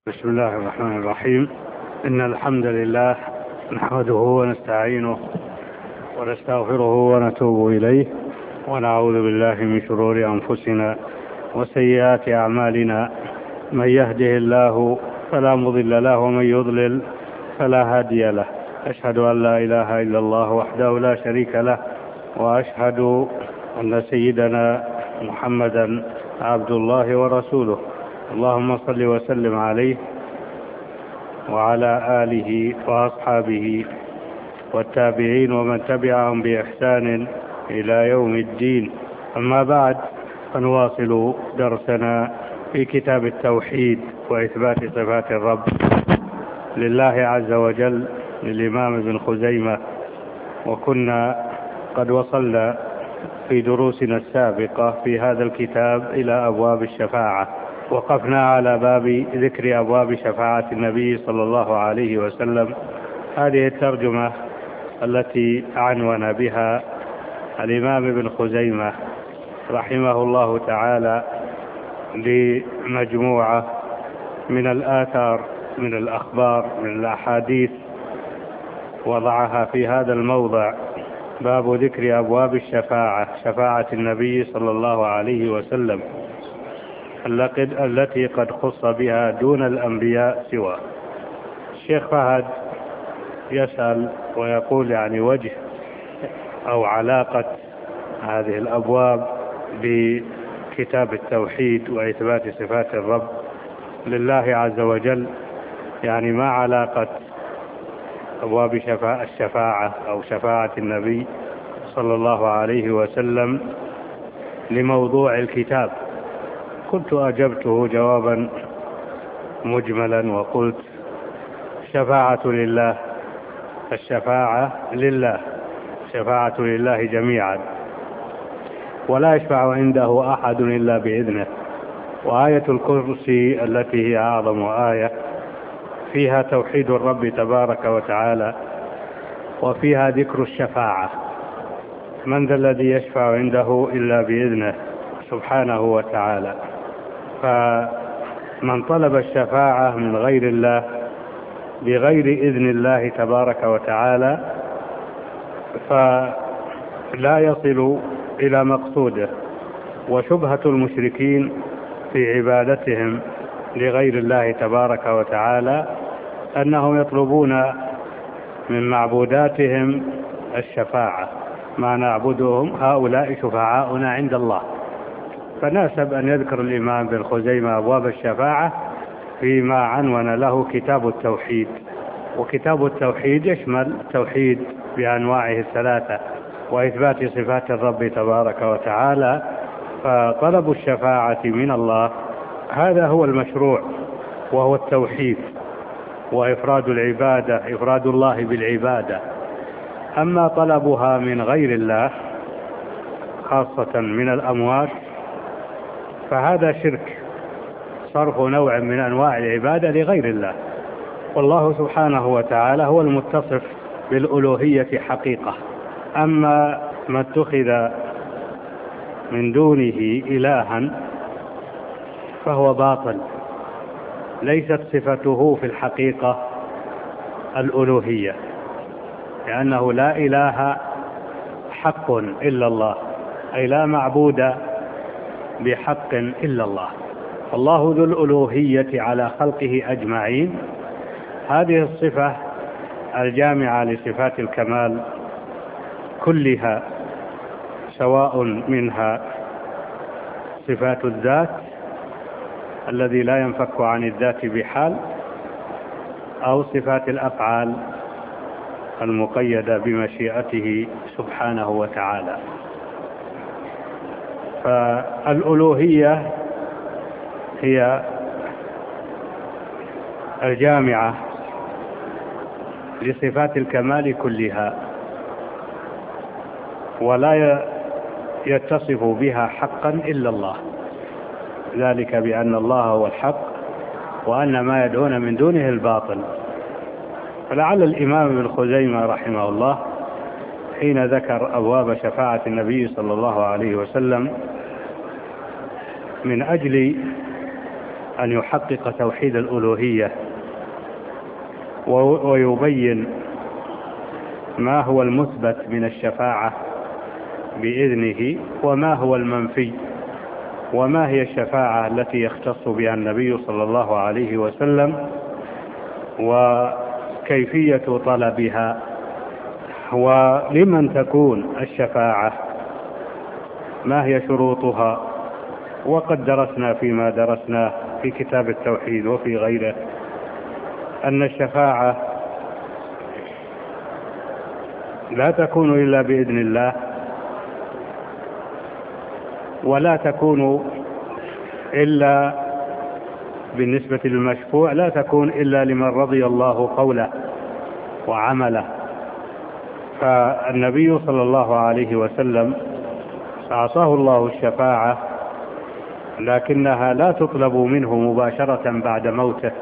بسم الله الرحمن الرحيم. إن الحمد لله نحمده ونستعينه ونستغفره ونتوب إليه ونعوذ بالله من شرور أنفسنا وسيئات أعمالنا. من يهده الله فلا مضل له ومن يضلل فلا هادي له. أشهد أن لا إله إلا الله وحده لا شريك له، وأشهد أن سيدنا محمدا عبد الله ورسوله. اللهم صل وسلم عليه وعلى آله وأصحابه والتابعين ومن تبعهم بإحسان إلى يوم الدين. أما بعد، فنواصل درسنا في كتاب التوحيد وإثبات صفات الرب لله عز وجل للإمام ابن خزيمة. وكنا قد وصلنا في دروسنا السابقة في هذا الكتاب إلى أبواب الشفاعة، وقفنا على باب ذكر أبواب شفاعة النبي صلى الله عليه وسلم. هذه الترجمة التي عنون بها الإمام ابن خزيمة رحمه الله تعالى لمجموعة من الآثار، من الأخبار، من الأحاديث، وضعها في هذا الموضع: باب ذكر أبواب الشفاعة، شفاعة النبي صلى الله عليه وسلم التي قد خص بها دون الأنبياء سوى. الشيخ فهد يسأل ويقول وجه أو علاقة هذه الأبواب بكتاب التوحيد وإثبات صفات الرب لله عز وجل، ما علاقة أبواب الشفاعة أو شفاعة النبي صلى الله عليه وسلم لموضوع الكتاب؟ كنت أجبته جوابا مجملا وقلت: الشفاعة لله، الشفاعة لله، الشفاعة لله جميعا، ولا يشفع عنده أحد إلا بإذنه. وآية الكرسي التي هي أعظم آية فيها توحيد الرب تبارك وتعالى، وفيها ذكر الشفاعة: من ذا الذي يشفع عنده إلا بإذنه سبحانه وتعالى. فمن طلب الشفاعة من غير الله بغير إذن الله تبارك وتعالى فلا يصل إلى مقصوده. وشبهة المشركين في عبادتهم لغير الله تبارك وتعالى أنهم يطلبون من معبوداتهم الشفاعة: ما نعبدهم هؤلاء شفعاؤنا عند الله. فناسب أن يذكر الإمام بن خزيمة أبواب الشفاعة فيما عنون له كتاب التوحيد. وكتاب التوحيد يشمل التوحيد بأنواعه الثلاثة وإثبات صفات الرب تبارك وتعالى. فطلب الشفاعة من الله هذا هو المشروع، وهو التوحيد وإفراد العبادة، إفراد الله بالعبادة. أما طلبها من غير الله خاصة من الأموات فهذا شرك، صرف نوع من أنواع العبادة لغير الله. والله سبحانه وتعالى هو المتصف بالألوهية حقيقة. أما ما اتخذ من دونه إلها فهو باطل، ليست صفته في الحقيقة الألوهية، لأنه لا إله حق إلا الله، أي لا معبود بحق إلا الله. الله ذو الألوهية على خلقه أجمعين. هذه الصفة الجامعة لصفات الكمال كلها، سواء منها صفات الذات الذي لا ينفك عن الذات بحال، أو صفات الأفعال المقيدة بمشيئته سبحانه وتعالى. فالألوهية هي الجامعة لصفات الكمال كلها، ولا يتصف بها حقا إلا الله، ذلك بأن الله هو الحق وأن ما يدعون من دونه الباطل. فلعل الإمام ابن خزيمة رحمه الله حين ذكر أبواب شفاعة النبي صلى الله عليه وسلم من أجل أن يحقق توحيد الألوهية ويبين ما هو المثبت من الشفاعة بإذنه وما هو المنفي، وما هي الشفاعة التي يختص بها النبي صلى الله عليه وسلم، وكيفية طلبها، ولمن تكون الشفاعة، ما هي شروطها. وقد درسنا فيما درسناه في كتاب التوحيد وفي غيره أن الشفاعة لا تكون إلا بإذن الله، ولا تكون إلا بالنسبة للمشفوع لا تكون إلا لمن رضي الله قوله وعمله. فالنبي صلى الله عليه وسلم أعطاه الله الشفاعة، لكنها لا تطلب منه مباشرة بعد موته،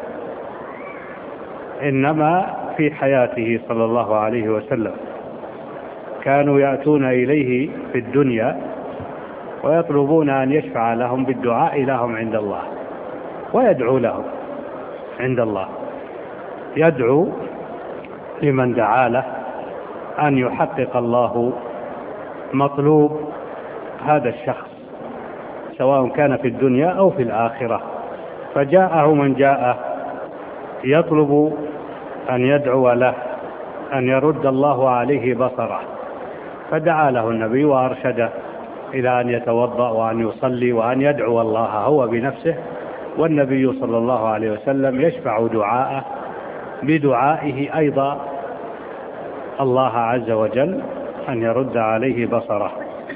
إنما في حياته صلى الله عليه وسلم كانوا يأتون إليه في الدنيا ويطلبون أن يشفع لهم بالدعاء لهم عند الله، ويدعو لهم عند الله، يدعو لمن دعا له أن يحقق الله مطلوب هذا الشخص سواء كان في الدنيا أو في الآخرة. فجاءه من جاء يطلب أن يدعو له أن يرد الله عليه بصره، فدعا له النبي وأرشده إلى أن يتوضأ وأن يصلي وأن يدعو الله هو بنفسه، والنبي صلى الله عليه وسلم يشفع دعاءه بدعائه أيضا الله عز وجل أن يرد عليه بصره.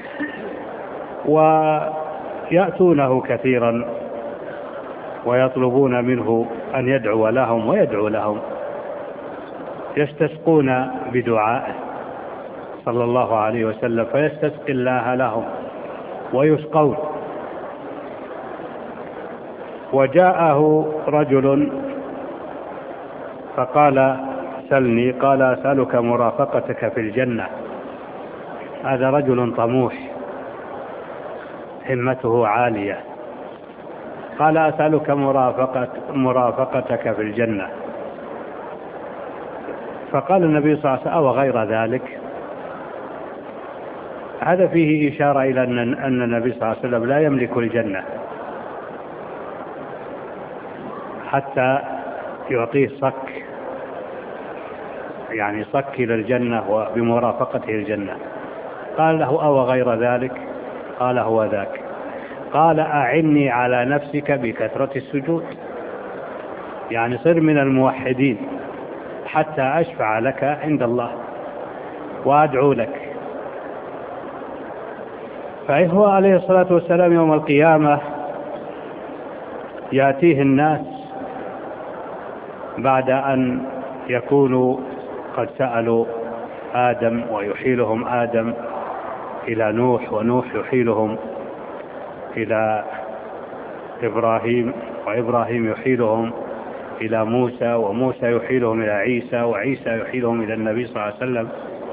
ويأتونه كثيرا ويطلبون منه أن يدعو لهم ويدعو لهم، يستسقون بدعائه صلى الله عليه وسلم فيستسقي الله لهم ويسقون. وجاءه رجل فقال سلني، قال أسألك مرافقتك في الجنة. هذا رجل طموح همته عالية، قال أسألك مرافقتك في الجنة. فقال النبي صلى الله عليه وسلم أو غير ذلك. هذا فيه إشارة إلى أن النبي صلى الله عليه وسلم لا يملك الجنة حتى يعطيه صك، يعني صك إلى الجنة وبمرافقته الجنة. قال له أو غير ذلك؟ قال هو ذاك. قال أعني على نفسك بكثرة السجود، يعني صر من الموحدين حتى أشفع لك عند الله وأدعو لك. فهو عليه الصلاة والسلام يوم القيامة يأتيه الناس بعد أن يكونوا قد سألوا آدم ويحيلهم آدم إلى نوح، ونوح يحيلهم إلى إبراهيم، وإبراهيم يحيلهم إلى موسى، وموسى يحيلهم إلى عيسى، وعيسى يحيلهم إلى النبي صلى الله عليه وسلم.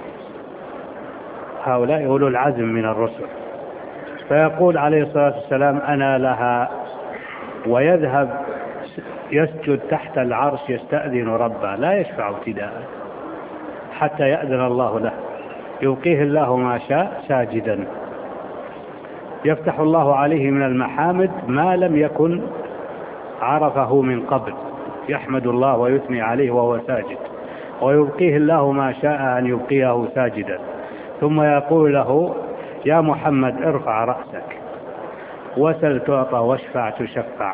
هؤلاء أولو العزم من الرسل. فيقول عليه الصلاة والسلام أنا لها، ويذهب يسجد تحت العرش يستأذن ربه، لا يشفع ابتداء حتى يأذن الله له، يبقيه الله ما شاء ساجدا، يفتح الله عليه من المحامد ما لم يكن عرفه من قبل، يحمد الله ويثني عليه وهو ساجد، ويبقيه الله ما شاء أن يبقيه ساجدا. ثم يقول له يا محمد ارفع رأسك وسل تعطى واشفع تشفع.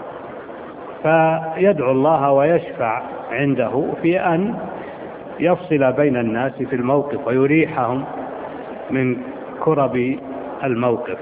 فيدعو الله ويشفع عنده في أن يفصل بين الناس في الموقف ويريحهم من كرب الموقف.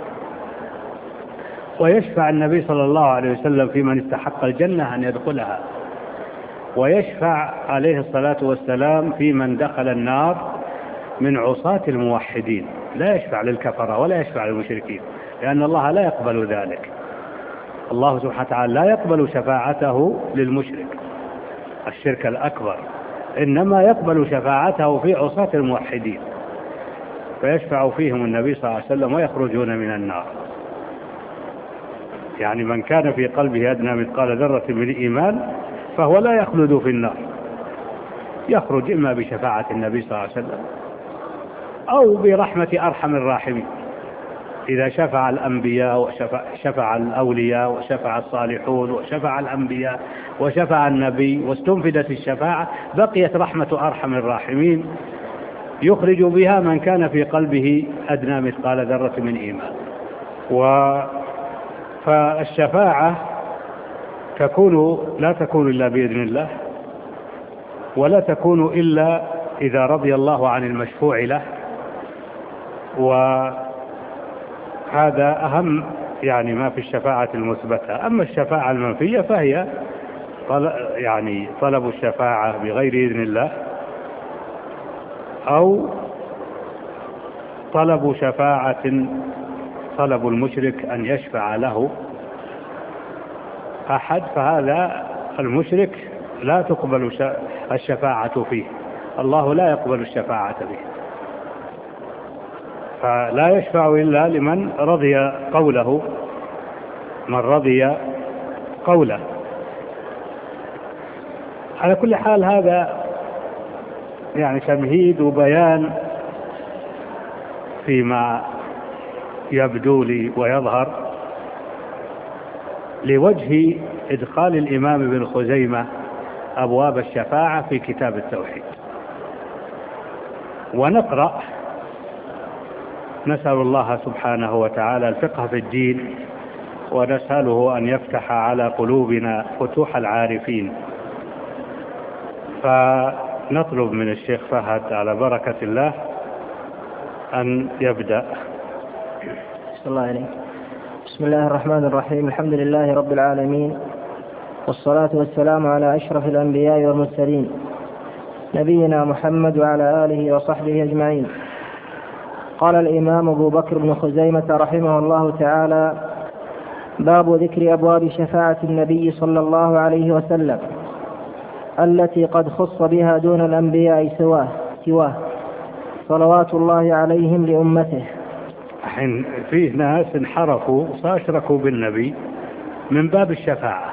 ويشفع النبي صلى الله عليه وسلم في من استحق الجنة أن يدخلها، ويشفع عليه الصلاة والسلام في من دخل النار من عصاة الموحدين، لا يشفع للكفرة ولا يشفع للمشركين، لأن الله لا يقبل ذلك. الله سبحانه وتعالى لا يقبل شفاعته للمشرك الشرك الأكبر، إنما يقبل شفاعته في عصاة الموحدين، فيشفع فيهم النبي صلى الله عليه وسلم ويخرجون من النار. يعني من كان في قلبه أدنى مثقال ذرة من إيمان فهو لا يخلد في النار، يخرج إما بشفاعة النبي صلى الله عليه وسلم أو برحمة أرحم الراحمين، إذا شفع الأنبياء وشفع الأولياء وشفع الصالحون وشفع الأنبياء وشفع النبي واستنفدت الشفاعة بقيت رحمة أرحم الراحمين يخرج بها من كان في قلبه أدنى مثقال ذرة من إيمان. فالشفاعة لا تكون إلا بإذن الله، ولا تكون إلا إذا رضي الله عن المشفوع له، وهذا أهم يعني ما في الشفاعة المثبتة. أما الشفاعة المنفية فهي يعني طلب الشفاعة بغير إذن الله، أو طلب شفاعة، طلب المشرك أن يشفع له أحد، فهذا المشرك لا تقبل الشفاعة فيه، الله لا يقبل الشفاعة فيه، فلا يشفع إلا لمن رضي قوله، من رضي قوله. على كل حال هذا يعني تمهيد وبيان فيما يبدو لي ويظهر لوجه إدخال الإمام ابن خزيمة أبواب الشفاعة في كتاب التوحيد. ونقرأ نسأل الله سبحانه وتعالى الفقه في الدين، ونسأله أن يفتح على قلوبنا فتوح العارفين. فنطلب من الشيخ فهد على بركة الله أن يبدأ. بسم الله عليك. بسم الله الرحمن الرحيم. الحمد لله رب العالمين، والصلاة والسلام على أشرف الأنبياء والمرسلين نبينا محمد وعلى آله وصحبه أجمعين. قال الإمام أبو بكر بن خزيمة رحمه الله تعالى: باب ذكر أبواب شفاعة النبي صلى الله عليه وسلم التي قد خص بها دون الأنبياء سواه صلوات الله عليهم لأمته. الحين فيه ناس انحرفوا واشركوا بالنبي من باب الشفاعة،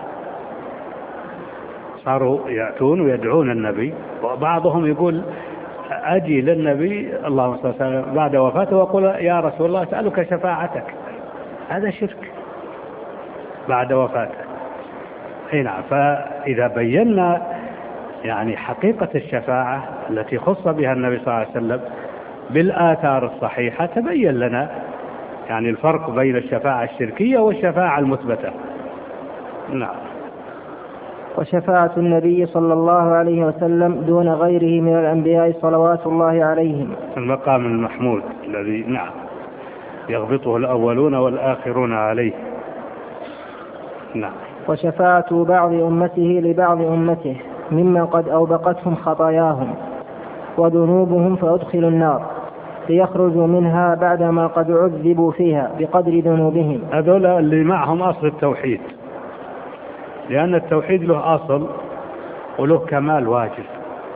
صاروا يأتون ويدعون النبي، وبعضهم يقول أجي للنبي اللهم صل وسلم بعد وفاته وقل يا رسول الله أسألك شفاعتك. هذا شرك بعد وفاته. نعم. فإذا بينا يعني حقيقة الشفاعة التي خص بها النبي صلى الله عليه وسلم بالآثار الصحيحة تبين لنا يعني الفرق بين الشفاعة الشركية والشفاعة المثبتة. نعم. وشفاعة النبي صلى الله عليه وسلم دون غيره من الأنبياء صلوات الله عليهم، المقام المحمود الذي نعم يغبطه الأولون والآخرون عليه. نعم. وشفاعة بعض أمته لبعض أمته ممن قد أوبقتهم خطاياهم وذنوبهم فأدخلوا النار ليخرجوا منها بعدما قد عذبوا فيها بقدر ذنوبهم. هذول اللي معهم أصل التوحيد، لأن التوحيد له أصل وله كمال واجب.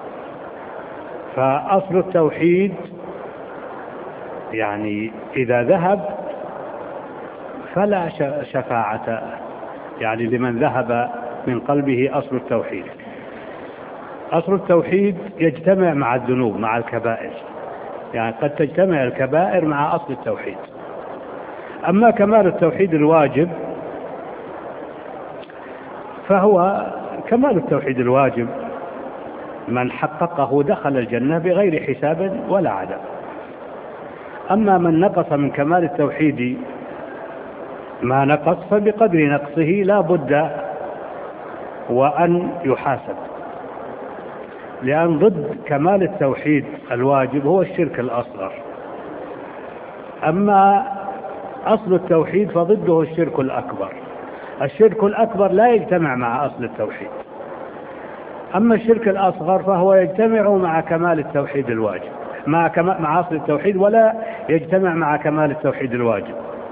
فأصل التوحيد يعني إذا ذهب فلا شفاعة يعني لمن ذهب من قلبه أصل التوحيد. أصل التوحيد يجتمع مع الذنوب مع الكبائر، يعني قد تجتمع الكبائر مع أصل التوحيد. أما كمال التوحيد الواجب فهو كمال التوحيد الواجب من حققه دخل الجنة بغير حساب ولا عذاب. أما من نقص من كمال التوحيد ما نقص فبقدر نقصه لا بد وأن يحاسب، لأن ضد كمال التوحيد الواجب هو الشرك الأصغر. أما أصل التوحيد فضده الشرك الأكبر. الشرك الأكبر لا يجتمع مع أصل التوحيد، أما الشرك الأصغر فهو يجتمع مع كمال التوحيد الواجب مع أصل التوحيد، ولا يجتمع مع كمال التوحيد الواجب.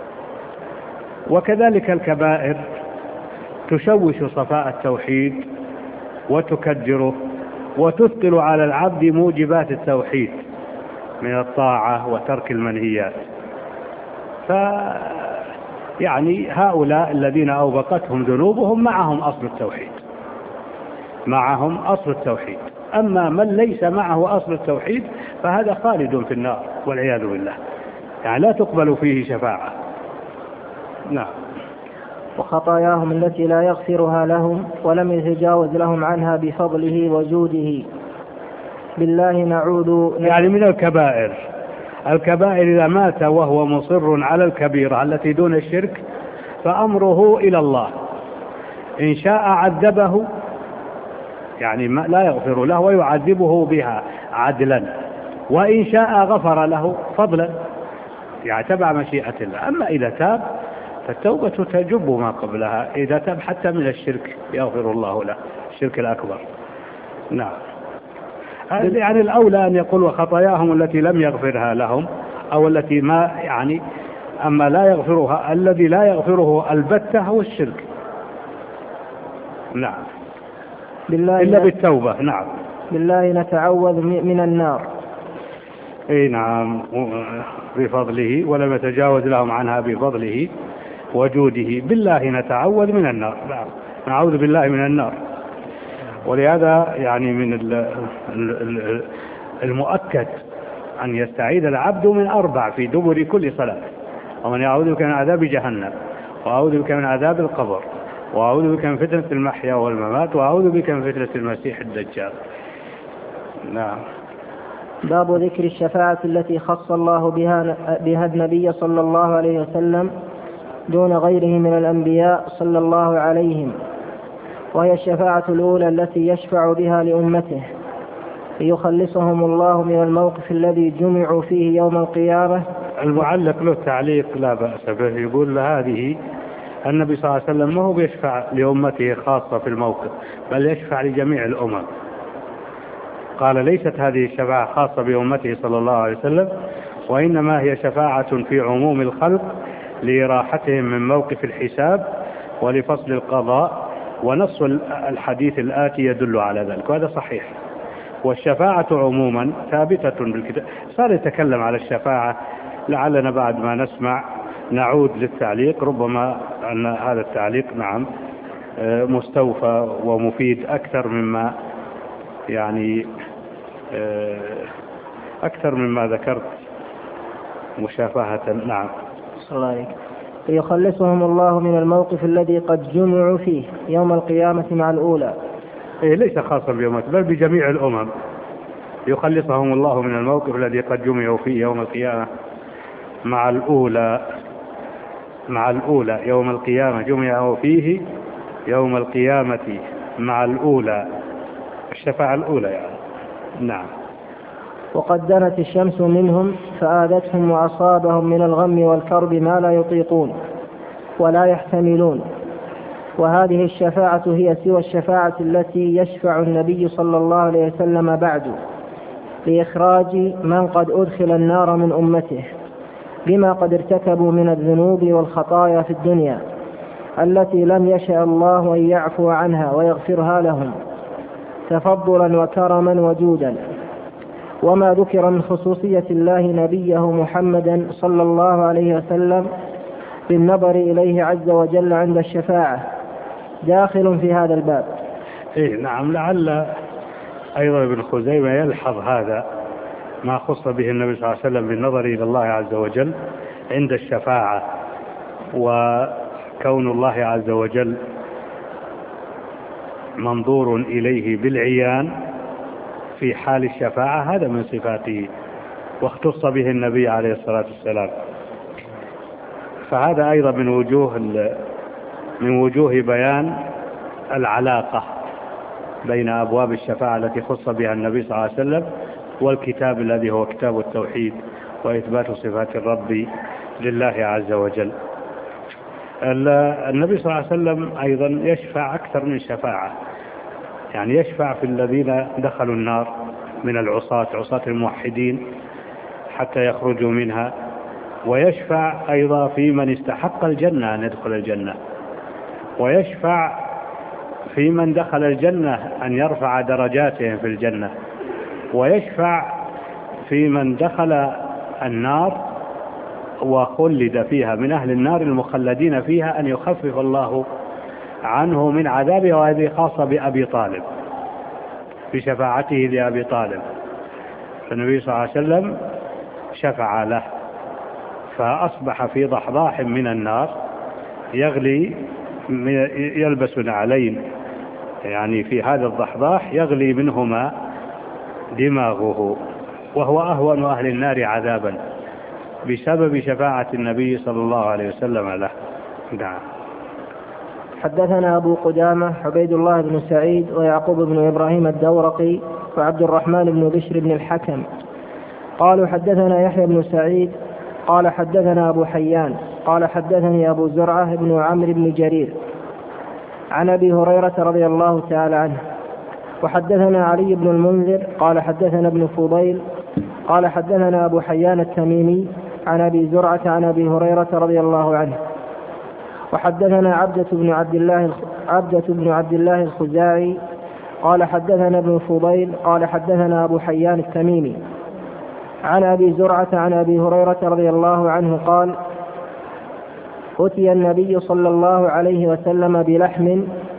وكذلك الكبائر تشوش صفاء التوحيد وتكدره وتثقل على العبد موجبات التوحيد من الطاعة وترك المنهيات. يعني هؤلاء الذين أوبقتهم ذنوبهم معهم أصل التوحيد، معهم أصل التوحيد. أما من ليس معه أصل التوحيد فهذا خالد في النار والعياذ بالله، يعني لا تقبل فيه شفاعة. نعم. وخطاياهم التي لا يغفرها لهم ولم يتجاوز لهم عنها بفضله وجوده. بالله نعوذ يعني من الكبائر. الكبائر إذا مات وهو مصر على الكبيرة التي دون الشرك فأمره إلى الله، إن شاء عذبه، يعني لا يغفر له ويعذبه بها عدلا، وإن شاء غفر له فضلا، يعني تبع مشيئة الله. أما إذا تاب فالتوبة تجب ما قبلها، إذا تاب حتى من الشرك يغفر الله له، الشرك الأكبر. نعم. يعني الأولى أن يقول وخطاياهم التي لم يغفرها لهم، أو التي ما يعني، أما لا يغفرها، الذي لا يغفره البتة هو الشرك. نعم. إلا بالتوبة. نعم. بالله نتعوذ من النار. اي نعم، بفضله ولم يتجاوز لهم عنها بفضله وجوده. بالله نتعوذ من النار. نعم. نعوذ بالله من النار. ولهذا يعني من المؤكد أن يستعيذ العبد من 4 في دبر كل صلاة: ومن يعوذ بك من عذاب جهنم، وأعوذ بك من عذاب القبر، وأعوذ بك من فتنة المحيا والممات، وأعوذ بك من فتنة المسيح الدجال. نعم. باب ذكر الشفاعة التي خص الله بها النبي صلى الله عليه وسلم دون غيره من الأنبياء صلى الله عليهم، وهي الشفاعة الأولى التي يشفع بها لأمته ليخلصهم الله من الموقف الذي جمعوا فيه يوم القيامة. المعلق له تعليق لا بأس به، يقول هذه النبي صلى الله عليه وسلم ما هو بيشفع لأمته خاصة في الموقف، بل يشفع لجميع الأمم. قال ليست هذه الشفاعة خاصة بأمته صلى الله عليه وسلم، وإنما هي شفاعة في عموم الخلق لإراحتهم من موقف الحساب ولفصل القضاء، ونص الحديث الآتي يدل على ذلك، وهذا صحيح. والشفاعة عموما ثابتة بالكتاب. صار يتكلم على الشفاعة، لعلنا بعد ما نسمع نعود للتعليق، ربما أن هذا التعليق نعم مستوفى ومفيد أكثر مما يعني أكثر مما ذكرت مشافهة. نعم. صلى الله عليك. ليخلصهم الله من الموقف الذي قد جمعوا فيه يوم القيامة مع الأولى. ليس خاصا بأمته بل بجميع الأمم. يخلصهم الله من الموقف الذي قد جمعوا فيه يوم القيامة مع الأولى. مع الأولى يوم القيامة جمعوا فيه يوم القيامة مع الأولى، الشفاعة الأولى يعني. نعم. وقد دنت الشمس منهم فآذتهم وأصابهم من الغم والكرب ما لا يطيقون ولا يحتملون. وهذه الشفاعة هي سوى الشفاعة التي يشفع النبي صلى الله عليه وسلم بعد لإخراج من قد أدخل النار من أمته بما قد ارتكبوا من الذنوب والخطايا في الدنيا التي لم يشأ الله أن يعفو عنها ويغفرها لهم تفضلا وكرما وجودا. وما ذكر من خصوصية الله نبيه محمدا صلى الله عليه وسلم بالنظر إليه عز وجل عند الشفاعة داخل في هذا الباب. نعم. لعل أيضا ابن خزيمة يلحظ هذا ما خص به النبي صلى الله عليه وسلم بالنظر إلى الله عز وجل عند الشفاعة، وكون الله عز وجل منظور إليه بالعيان في حال الشفاعة، هذا من صفاته واختص به النبي عليه الصلاة والسلام. فهذا أيضا من وجوه بيان العلاقة بين أبواب الشفاعة التي خص بها النبي صلى الله عليه وسلم والكتاب الذي هو كتاب التوحيد وإثبات صفات الرب لله عز وجل. النبي صلى الله عليه وسلم أيضا يشفع أكثر من شفاعة، يعني يشفع في الذين دخلوا النار من العصاة، عصاة الموحدين حتى يخرجوا منها، ويشفع أيضا في من استحق الجنة أن يدخل الجنة، ويشفع في من دخل الجنة أن يرفع درجاتهم في الجنة، ويشفع في من دخل النار وخلد فيها من أهل النار المخلدين فيها أن يخفف الله عنه من عذابه. وهذه خاصة بأبي طالب بشفاعته لأبي طالب، فالنبي صلى الله عليه وسلم شفع له، فأصبح في ضحضاح من النار يغلي، يلبس نعلين يعني في هذا الضحضاح يغلي منهما دماغه، وهو أهون أهل النار عذابا بسبب شفاعة النبي صلى الله عليه وسلم له. نعم. حدثنا أبو قدامة عبيد الله بن سعيد ويعقوب بن إبراهيم الدورقي وعبد الرحمن بن بشر بن الحكم قالوا حدثنا يحيى بن سعيد قال حدثنا أبو حيان قال حدثني أبو زرعة بن عمرو بن جرير عن أبي هريرة رضي الله تعالى عنه. وحدثنا علي بن المنذر قال حدثنا ابن فضيل قال حدثنا أبو حيان التميمي عن أبي زرعة عن أبي هريرة رضي الله عنه. وحدثنا عبدة بن عبد الله الخزاعي قال حدثنا ابن فضيل قال حدثنا أبو حيان التميمي عن أبي زرعة عن أبي هريرة رضي الله عنه قال أتي النبي صلى الله عليه وسلم بلحم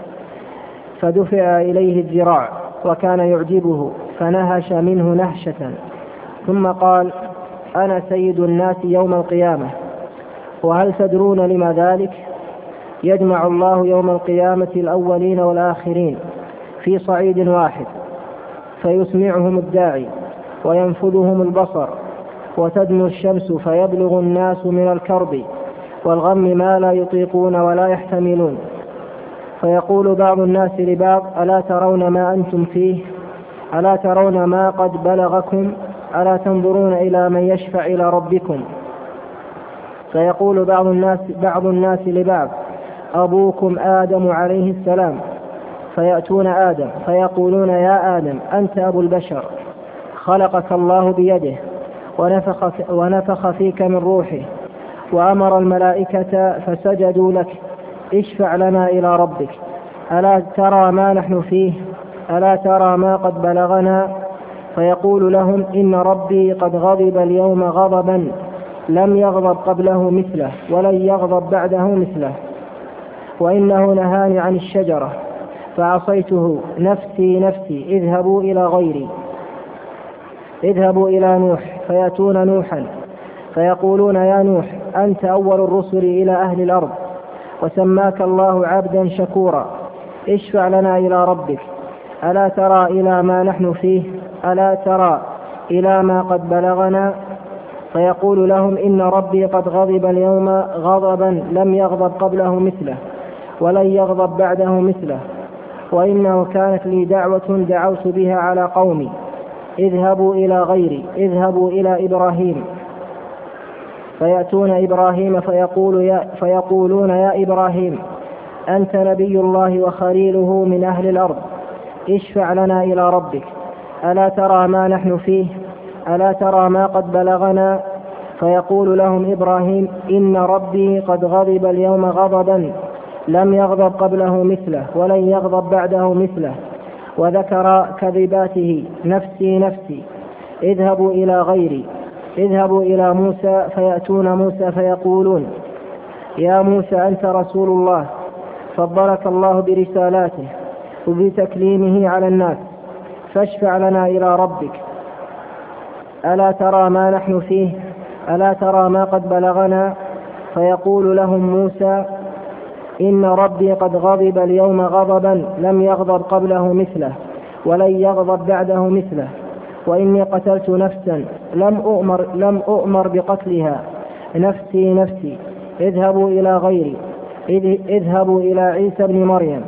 فدفع إليه الذراع وكان يعجبه فنهش منه نهشة، ثم قال أنا سيد الناس يوم القيامة، وهل تدرون لما ذلك؟ يجمع الله يوم القيامة الأولين والآخرين في صعيد واحد فيسمعهم الداعي وينفذهم البصر وتدنو الشمس فيبلغ الناس من الكرب والغم ما لا يطيقون ولا يحتملون، فيقول بعض الناس لبعض ألا ترون ما أنتم فيه؟ ألا ترون ما قد بلغكم؟ ألا تنظرون إلى من يشفع إلى ربكم؟ فيقول بعض الناس لبعض أبوكم آدم عليه السلام، فيأتون آدم فيقولون يا آدم أنت أبو البشر، خلقك الله بيده ونفخ فيك من روحه وأمر الملائكة فسجدوا لك، اشفع لنا إلى ربك، ألا ترى ما نحن فيه؟ ألا ترى ما قد بلغنا؟ فيقول لهم إن ربي قد غضب اليوم غضبا لم يغضب قبله مثله ولن يغضب بعده مثله، وإنه نهاني عن الشجرة فعصيته، نفسي نفسي، اذهبوا إلى غيري. اذهبوا إلى نوح فيأتون نوحا فيقولون يا نوح أنت أول الرسل إلى أهل الأرض وسماك الله عبدا شكورا، اشفع لنا إلى ربك، ألا ترى إلى ما نحن فيه؟ ألا ترى إلى ما قد بلغنا؟ فيقول لهم إن ربي قد غضب اليوم غضبا لم يغضب قبله مثله ولن يغضب بعده مثله، وإنه كانت لي دعوة دعوت بها على قومي، اذهبوا إلى غيري، اذهبوا إلى إبراهيم. فيأتون إبراهيم فيقولون يا إبراهيم أنت نبي الله وخليله من أهل الأرض، اشفع لنا إلى ربك، ألا ترى ما نحن فيه؟ ألا ترى ما قد بلغنا؟ فيقول لهم إبراهيم إن ربي قد غضب اليوم غضبا لم يغضب قبله مثله ولن يغضب بعده مثله، وذكر كذباته، نفسي نفسي، اذهبوا إلى غيري، اذهبوا إلى موسى. فيأتون موسى فيقولون يا موسى أنت رسول الله، فضلك الله برسالاته وبتكليمه على الناس، فاشفع لنا إلى ربك، ألا ترى ما نحن فيه؟ ألا ترى ما قد بلغنا؟ فيقول لهم موسى إن ربي قد غضب اليوم غضبا لم يغضب قبله مثله ولن يغضب بعده مثله، وإني قتلت نفسا لم أؤمر بقتلها، نفسي نفسي، اذهبوا إلى غيري، اذهبوا إلى عيسى بن مريم.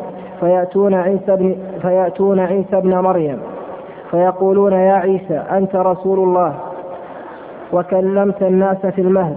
فيأتون عيسى بن مريم فيقولون يا عيسى أنت رسول الله وكلمت الناس في المهد،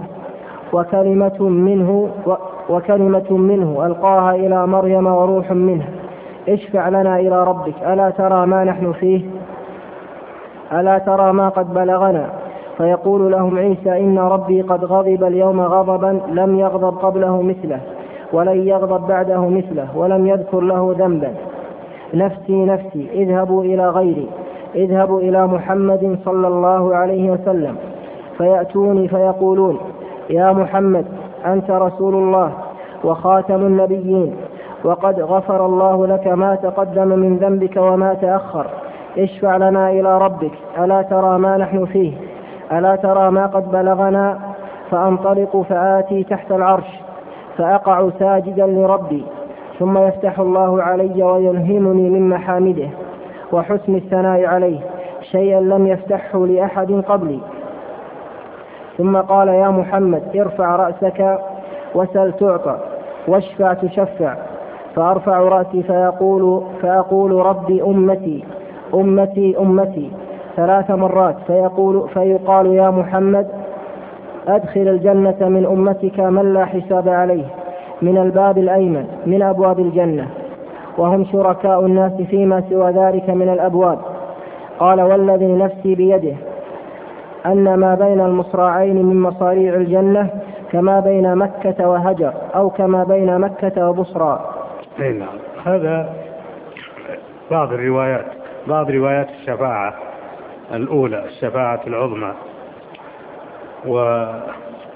وكلمة منه ألقاها إلى مريم وروح منه، اشفع لنا إلى ربك، ألا ترى ما نحن فيه؟ ألا ترى ما قد بلغنا؟ فيقول لهم عيسى إن ربي قد غضب اليوم غضبا لم يغضب قبله مثله ولن يغضب بعده مثله ولم يذكر له ذنبا، نفسي نفسي، اذهبوا إلى غيري، اذهبوا إلى محمد صلى الله عليه وسلم. فيأتوني فيقولون يا محمد أنت رسول الله وخاتم النبيين، وقد غفر الله لك ما تقدم من ذنبك وما تأخر، اشفع لنا إلى ربك، ألا ترى ما نحن فيه، ألا ترى ما قد بلغنا، فأنطلق فآتي تحت العرش فأقع ساجدا لربي، ثم يفتح الله علي ويلهمني من محامده وحسن الثناء عليه شيئا لم يفتحه لأحد قبلي. ثم قال يا محمد ارفع رأسك وسل تعطى واشفع تشفع، فأرفع رأسي فأقول ربي أمتي أمتي أمتي 3 مرات، فيقال يا محمد أدخل الجنة من أمتك من لا حساب عليه من الباب الأيمن من أبواب الجنة، وهم شركاء الناس فيما سوى ذلك من الأبواب. قال والذي نفسي بيده أن ما بين المصراعين من مصاريع الجنة كما بين مكة وهجر، أو كما بين مكة وبصرى. نعم. هذا بعض روايات الشفاعة الأولى، الشفاعة العظمى، وهي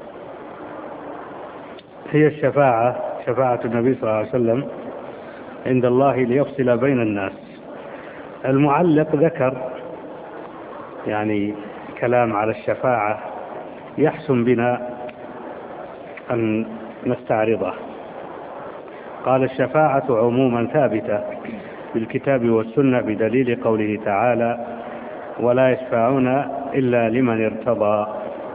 شفاعة النبي صلى الله عليه وسلم عند الله ليفصل بين الناس. المعلق ذكر يعني كلام على الشفاعة يحسن بنا أن نستعرضه. قال الشفاعة عموما ثابتة بالكتاب والسنة بدليل قوله تعالى ولا يشفعون إلا لمن ارتضى،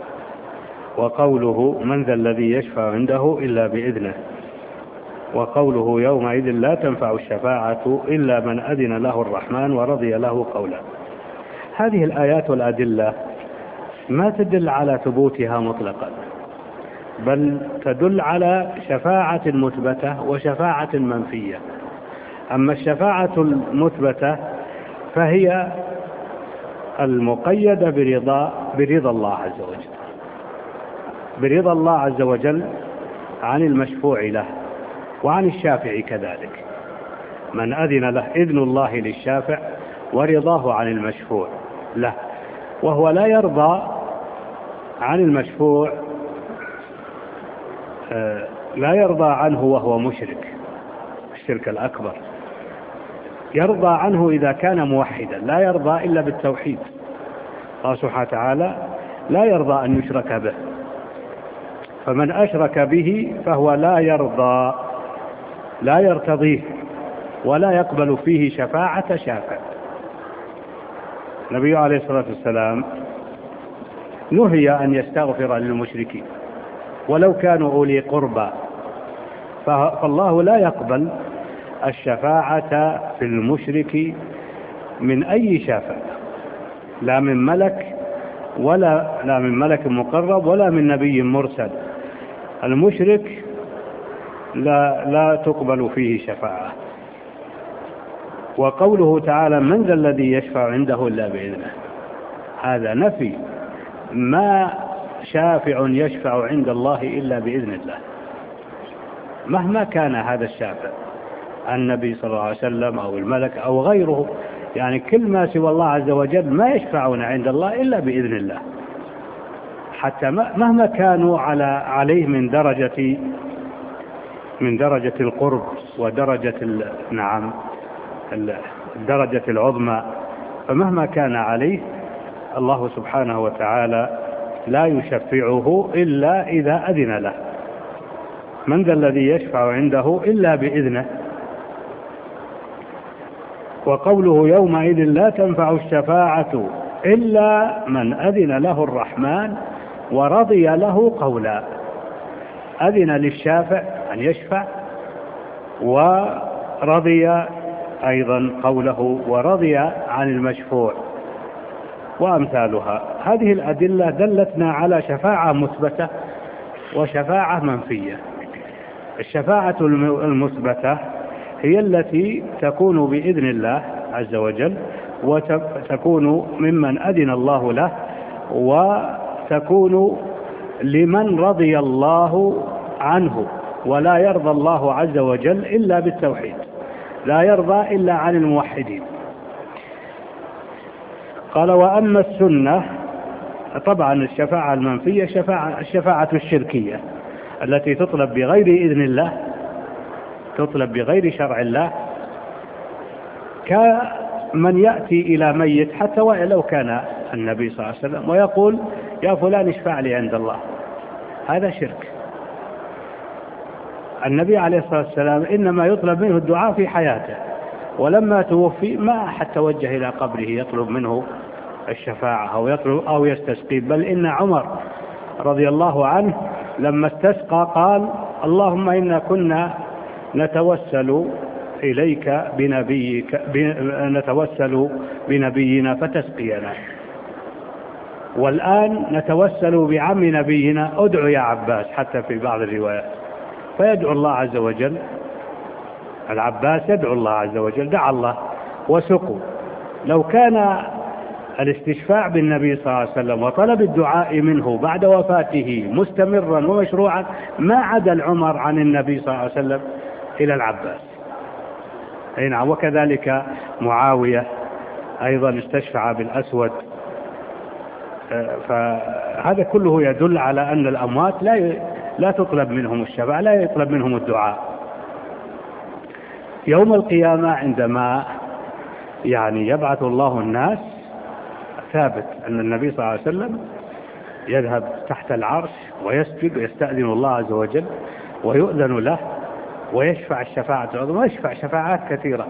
وقوله من ذا الذي يشفع عنده إلا بإذنه، وقوله يومئذ لا تنفع الشفاعة إلا من أذن له الرحمن ورضي له قولا. هذه الآيات والأدلة ما تدل على ثبوتها مطلقا، بل تدل على شفاعة مثبتة وشفاعة منفية. أما الشفاعة المثبتة فهي المقيدة برضا الله عز وجل، برضا الله عز وجل عن المشفوع له وعن الشافع كذلك. من أذن له إذن الله للشافع ورضاه عن المشفوع له، وهو لا يرضى عن المشفوع، لا يرضى عنه وهو مشرك الشرك الأكبر، يرضى عنه إذا كان موحدا، لا يرضى إلا بالتوحيد. الله سبحانه وتعالى لا يرضى أن يشرك به، فمن أشرك به فهو لا يرتضيه ولا يقبل فيه شفاعة شافع. النبي عليه الصلاة والسلام نهي أن يستغفر للمشركين ولو كانوا أولي قربى، فالله لا يقبل الشفاعة في المشرك من أي شافع، لا من ملك لا من ملك مقرب ولا من نبي مرسل. المشرك لا تقبل فيه شفاعة. وقوله تعالى من ذا الذي يشفع عنده إلا بإذنه، هذا نفي، ما شافع يشفع عند الله إلا بإذن الله مهما كان هذا الشافع، النبي صلى الله عليه وسلم أو الملك أو غيره، يعني كل ما سوى الله عز وجل ما يشفعون عند الله إلا بإذن الله، حتى مهما كانوا عليه من درجة القرب ودرجة الدرجة العظمى، فمهما كان عليه الله سبحانه وتعالى لا يشفعه إلا إذا أذن له. من ذا الذي يشفع عنده إلا بإذنه. وقوله يومئذ لا تنفع الشفاعة إلا من أذن له الرحمن ورضي له قولا. أذن للشافع أن يشفع، ورضي أيضا قوله، ورضي عن المشفوع وأمثالها. هذه الأدلة دلتنا على شفاعة مثبتة وشفاعة منفية. الشفاعة المثبتة هي التي تكون بإذن الله عز وجل، وتكون ممن أذن الله له، وتكون لمن رضي الله عنه. ولا يرضى الله عز وجل إلا بالتوحيد، لا يرضى إلا عن الموحدين. قال وأما السنة طبعا الشفاعة المنفية الشفاعة الشركية التي تطلب بغير إذن الله، تطلب بغير شرع الله، كمن يأتي إلى ميت حتى ولو كان النبي صلى الله عليه وسلم ويقول يا فلان اشفع لي عند الله، هذا شرك. النبي عليه الصلاة والسلام إنما يطلب منه الدعاء في حياته، ولما توفي ما أحد توجه إلى قبره يطلب منه الشفاعة أو يستسقي، بل إن عمر رضي الله عنه لما استسقى قال اللهم إنا كنا نتوسل إليك نتوسل بنبينا فتسقينا، والآن نتوسل بعم نبينا ادعو يا عباس، حتى في بعض الروايات فيدعو الله عز وجل، العباس يدعو الله عز وجل، دعا الله وسقوا. لو كان الاستشفاع بالنبي صلى الله عليه وسلم وطلب الدعاء منه بعد وفاته مستمرا ومشروعا ما عدل عمر عن النبي صلى الله عليه وسلم إلى العباس. نعم. وكذلك معاوية أيضا استشفع بالأسود. فهذا كله يدل على أن الأموات لا تطلب منهم الشفاعة، لا يطلب منهم الدعاء. يوم القيامة عندما يبعث الله الناس، ثابت أن النبي صلى الله عليه وسلم يذهب تحت العرش ويسجد ويستأذن الله عز وجل ويؤذن له ويشفع الشفاعة العظمى، ويشفع شفاعات كثيرة،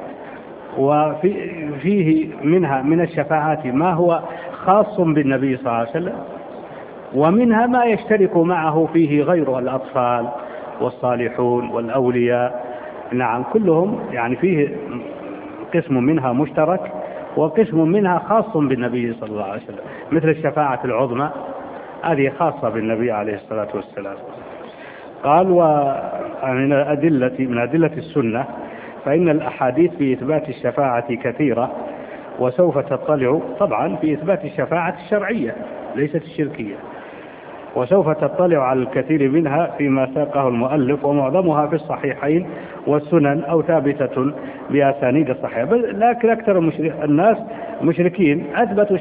وفيه منها من الشفاعات ما هو خاص بالنبي صلى الله عليه وسلم، ومنها ما يشترك معه فيه غيره، الأطفال والصالحون والأولياء. نعم، كلهم فيه قسم منها مشترك وقسم منها خاص بالنبي صلى الله عليه وسلم، مثل الشفاعة العظمى هذه خاصة بالنبي عليه الصلاة والسلام. قال ومن أدلة السنة فإن الأحاديث في إثبات الشفاعة كثيرة، وسوف تطلع طبعا في إثبات الشفاعة الشرعية ليست الشركية، وسوف تطلع على الكثير منها فيما ساقه المؤلف، ومعظمها في الصحيحين والسنن أو ثابتة بأسانيد الصحيحة. لكن أكثر الناس مشركين أثبتوا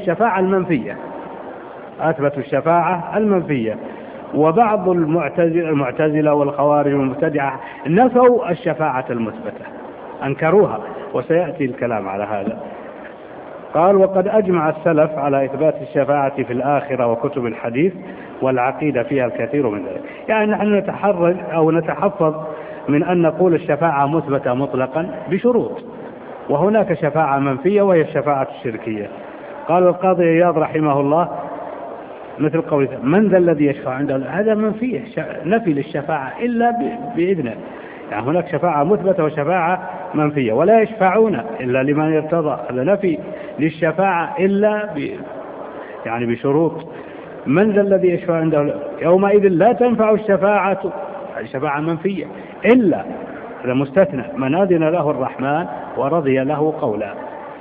الشفاعة المنفية، وبعض المعتزلة والخوارج والمبتدعة نفوا الشفاعة المثبتة، أنكروها، وسيأتي الكلام على هذا. قال وقد أجمع السلف على إثبات الشفاعة في الآخرة، وكتب الحديث والعقيدة فيها الكثير من ذلك. نحن نتحرج أو نتحفظ من أن نقول الشفاعة مثبتة مطلقا بشروط، وهناك شفاعة منفية وهي الشفاعة الشركية. قال القاضي عياض رحمه الله مثل قوله من ذا الذي يشفع عنده، هذا منفي، نفي للشفاعة إلا بإذنه. هناك شفاعة مثبتة وشفاعة منفية، ولا يشفعون إلا لمن يرتضى، هذا نفي للشفاعة إلا بشروط. من ذا الذي يشفع عنده يومئذ لا تنفع الشفاعة منفية إلا، هذا مستثنى، من أذن له الرحمن ورضي له قولا.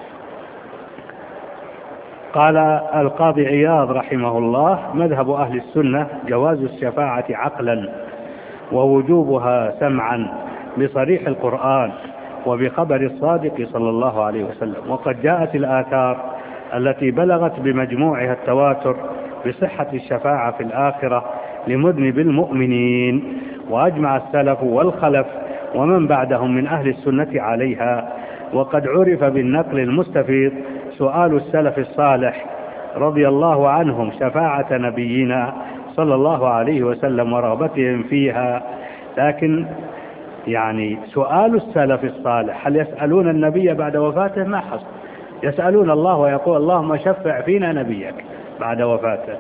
قال القاضي عياض رحمه الله مذهب أهل السنة جواز الشفاعة عقلا، ووجوبها سمعا بصريح القرآن وبخبر الصادق صلى الله عليه وسلم. وقد جاءت الآثار التي بلغت بمجموعها التواتر بصحة الشفاعة في الآخرة لمذنب المؤمنين، وأجمع السلف والخلف ومن بعدهم من أهل السنة عليها. وقد عرف بالنقل المستفيض سؤال السلف الصالح رضي الله عنهم شفاعة نبينا صلى الله عليه وسلم ورغبتهم فيها. لكن سؤال السلف الصالح هل يسألون النبي بعد وفاته؟ ما حصل، يسألون الله ويقول اللهم شفع فينا نبيك بعد وفاته.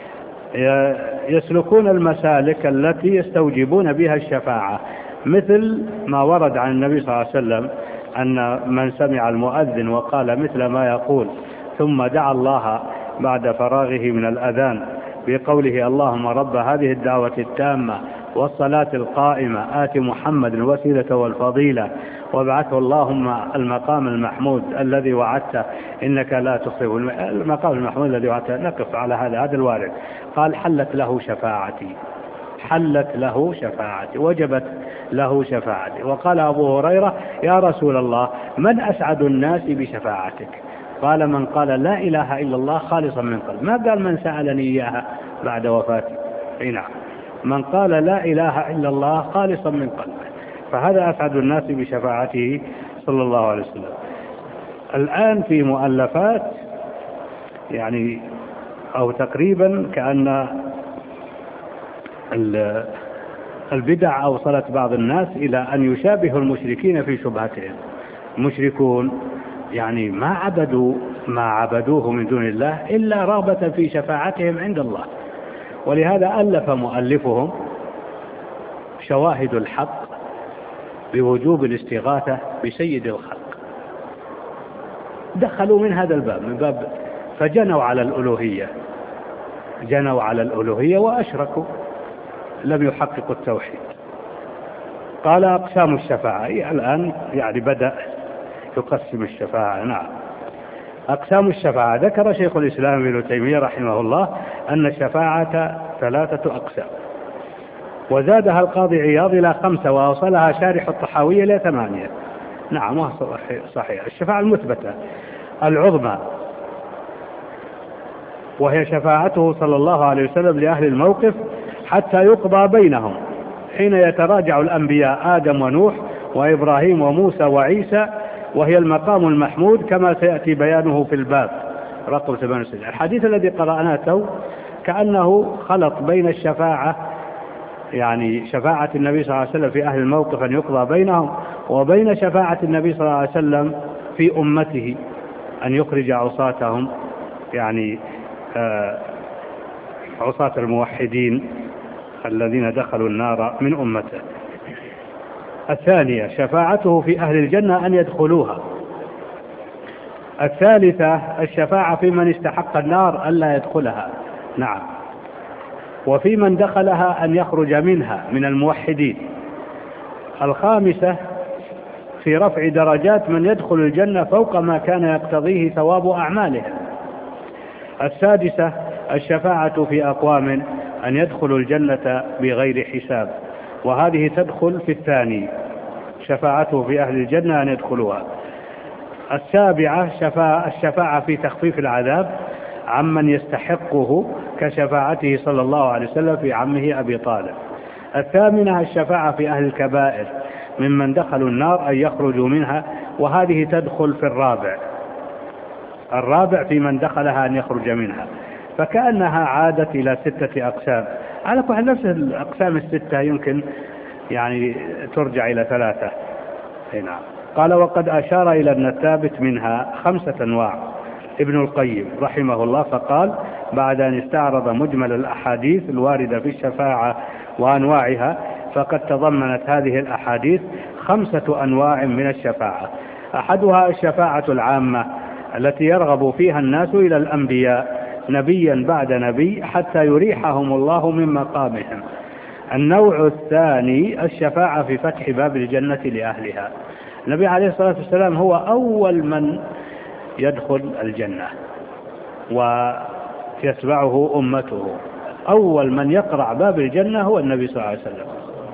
يسلكون المسالك التي يستوجبون بها الشفاعة، مثل ما ورد عن النبي صلى الله عليه وسلم أن من سمع المؤذن وقال مثل ما يقول ثم دعا الله بعد فراغه من الأذان بقوله اللهم رب هذه الدعوة التامة والصلاة القائمة آت محمد الوسيلة والفضيلة وابعثه اللهم المقام المحمود الذي وعدته إنك لا تخلف المقام المحمود الذي وعدته. نقف على هذا الوارد. قال حلت له شفاعتي وجبت له شفاعتي. وقال أبو هريرة يا رسول الله من أسعد الناس بشفاعتك؟ قال من قال لا إله إلا الله خالصا من قلب، ما قال من سألني إياها بعد وفاتي. نعم، من قال لا إله إلا الله خالصا من قلبه، فهذا أسعد الناس بشفاعته صلى الله عليه وسلم. الآن في مؤلفات يعني أو تقريبا كأن البدع أوصلت بعض الناس إلى أن يشابهوا المشركين في شبهتهم. المشركون يعني ما عبدوه من دون الله إلا رغبة في شفاعتهم عند الله، ولهذا ألف مؤلفهم شواهد الحق بوجوب الاستغاثة بسيد الخلق. دخلوا من هذا الباب، من باب فجنوا على الألوهية وأشركوا، لم يحققوا التوحيد. قال أقسام الشفاعة، الآن يعني بدأ يقسم الشفاعة. نعم، أقسام الشفاعة. ذكر شيخ الإسلام ابن تيمية رحمه الله أن الشفاعة 3 أقسام، وزادها القاضي عياض إلى 5، وأوصلها شارح الطحاوي إلى 8. نعم صحيح. الشفاعة المثبتة العظمى، وهي شفاعته صلى الله عليه وسلم لأهل الموقف حتى يقضى بينهم، حين يتراجع الأنبياء آدم ونوح وإبراهيم وموسى وعيسى، وهي المقام المحمود كما سيأتي بيانه في الباب رقم 68. الحديث الذي قرأناه كأنه خلط بين الشفاعة، يعني شفاعة النبي صلى الله عليه وسلم في أهل الموقف أن يقضى بينهم، وبين شفاعة النبي صلى الله عليه وسلم في أمته أن يخرج عصاتهم، يعني عصاة الموحدين الذين دخلوا النار من أمته. الثانية شفاعته في أهل الجنة أن يدخلوها. الثالثة الشفاعة في من استحق النار ألا يدخلها. نعم، وفي من دخلها أن يخرج منها من الموحدين. الخامسة في رفع درجات من يدخل الجنة فوق ما كان يقتضيه ثواب أعمالها. السادسة الشفاعة في أقوام أن يدخلوا الجنة بغير حساب، وهذه تدخل في الثاني، شفاعته في أهل الجنة أن يدخلوها. السابعة الشفاعة في تخفيف العذاب عمن يستحقه كشفاعته صلى الله عليه وسلم في عمه أبي طالب. الثامنة الشفاعة في أهل الكبائر ممن دخلوا النار أن يخرجوا منها، وهذه تدخل في الرابع في من دخلها أن يخرج منها. فكأنها عادت إلى 6 أقسام، على كل نفس الأقسام 6 يمكن يعني ترجع إلى 3 هنا. قال وقد أشار إلى أن الثابت منها 5 أنواع ابن القيم رحمه الله، فقال بعد أن استعرض مجمل الأحاديث الواردة في الشفاعة وأنواعها، فقد تضمنت هذه الأحاديث 5 أنواع من الشفاعة. أحدها الشفاعة العامة التي يرغب فيها الناس إلى الأنبياء نبيا بعد نبي حتى يريحهم الله من مقامهم. النوع الثاني الشفاعة في فتح باب الجنة لأهلها. النبي عليه الصلاة والسلام هو أول من يدخل الجنة ويتبعه أمته. أول من يقرع باب الجنة هو النبي صلى الله عليه وسلم،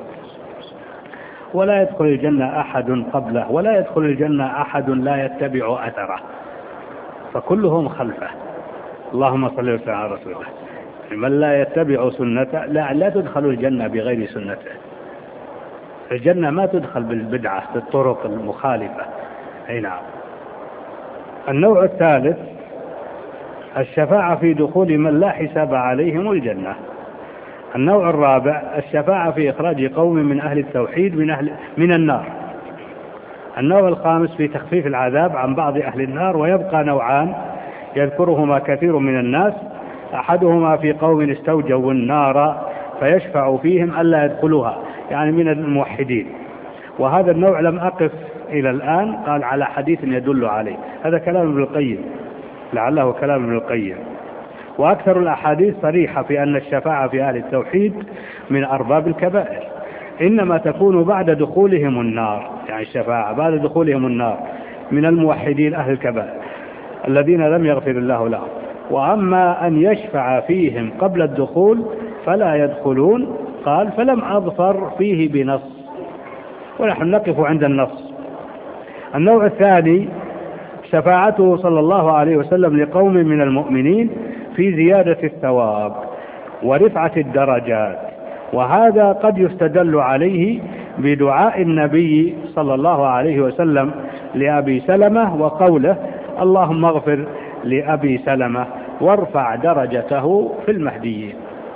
ولا يدخل الجنة أحد قبله، ولا يدخل الجنة أحد لا يتبع أثره، فكلهم خلفه. اللهم صل وسلم على رسول الله. من لا يتبع سنته لا تدخل الجنة بغير سنته. الجنة ما تدخل بالبدعة بالطرق المخالفة. نعم. النوع الثالث الشفاعة في دخول من لا حساب عليهم الجنة. النوع الرابع الشفاعة في إخراج قوم من أهل التوحيد من النار. النوع الخامس في تخفيف العذاب عن بعض أهل النار. ويبقى نوعان يذكرهما كثير من الناس، أحدهما في قوم استوجوا النار فيشفع فيهم ألا يدخلوها، يعني من الموحدين، وهذا النوع لم أقف إلى الآن، قال على حديث يدل عليه. هذا كلام ابن القيم، لعله كلام ابن القيم. وأكثر الأحاديث صريحة في أن الشفاعة في أهل التوحيد من أرباب الكبائر، إنما تكون بعد دخولهم النار، يعني الشفاعة بعد دخولهم النار من الموحدين أهل الكبائر الذين لم يغفر الله لهم. وأما أن يشفع فيهم قبل الدخول فلا يدخلون، قال فلم أظفر فيه بنص، ونحن نقف عند النص. النوع الثاني شفاعته صلى الله عليه وسلم لقوم من المؤمنين في زيادة الثواب ورفعة الدرجات، وهذا قد يستدل عليه بدعاء النبي صلى الله عليه وسلم لأبي سلمة وقوله اللهم اغفر لأبي سلمة وارفع درجته في المهديين.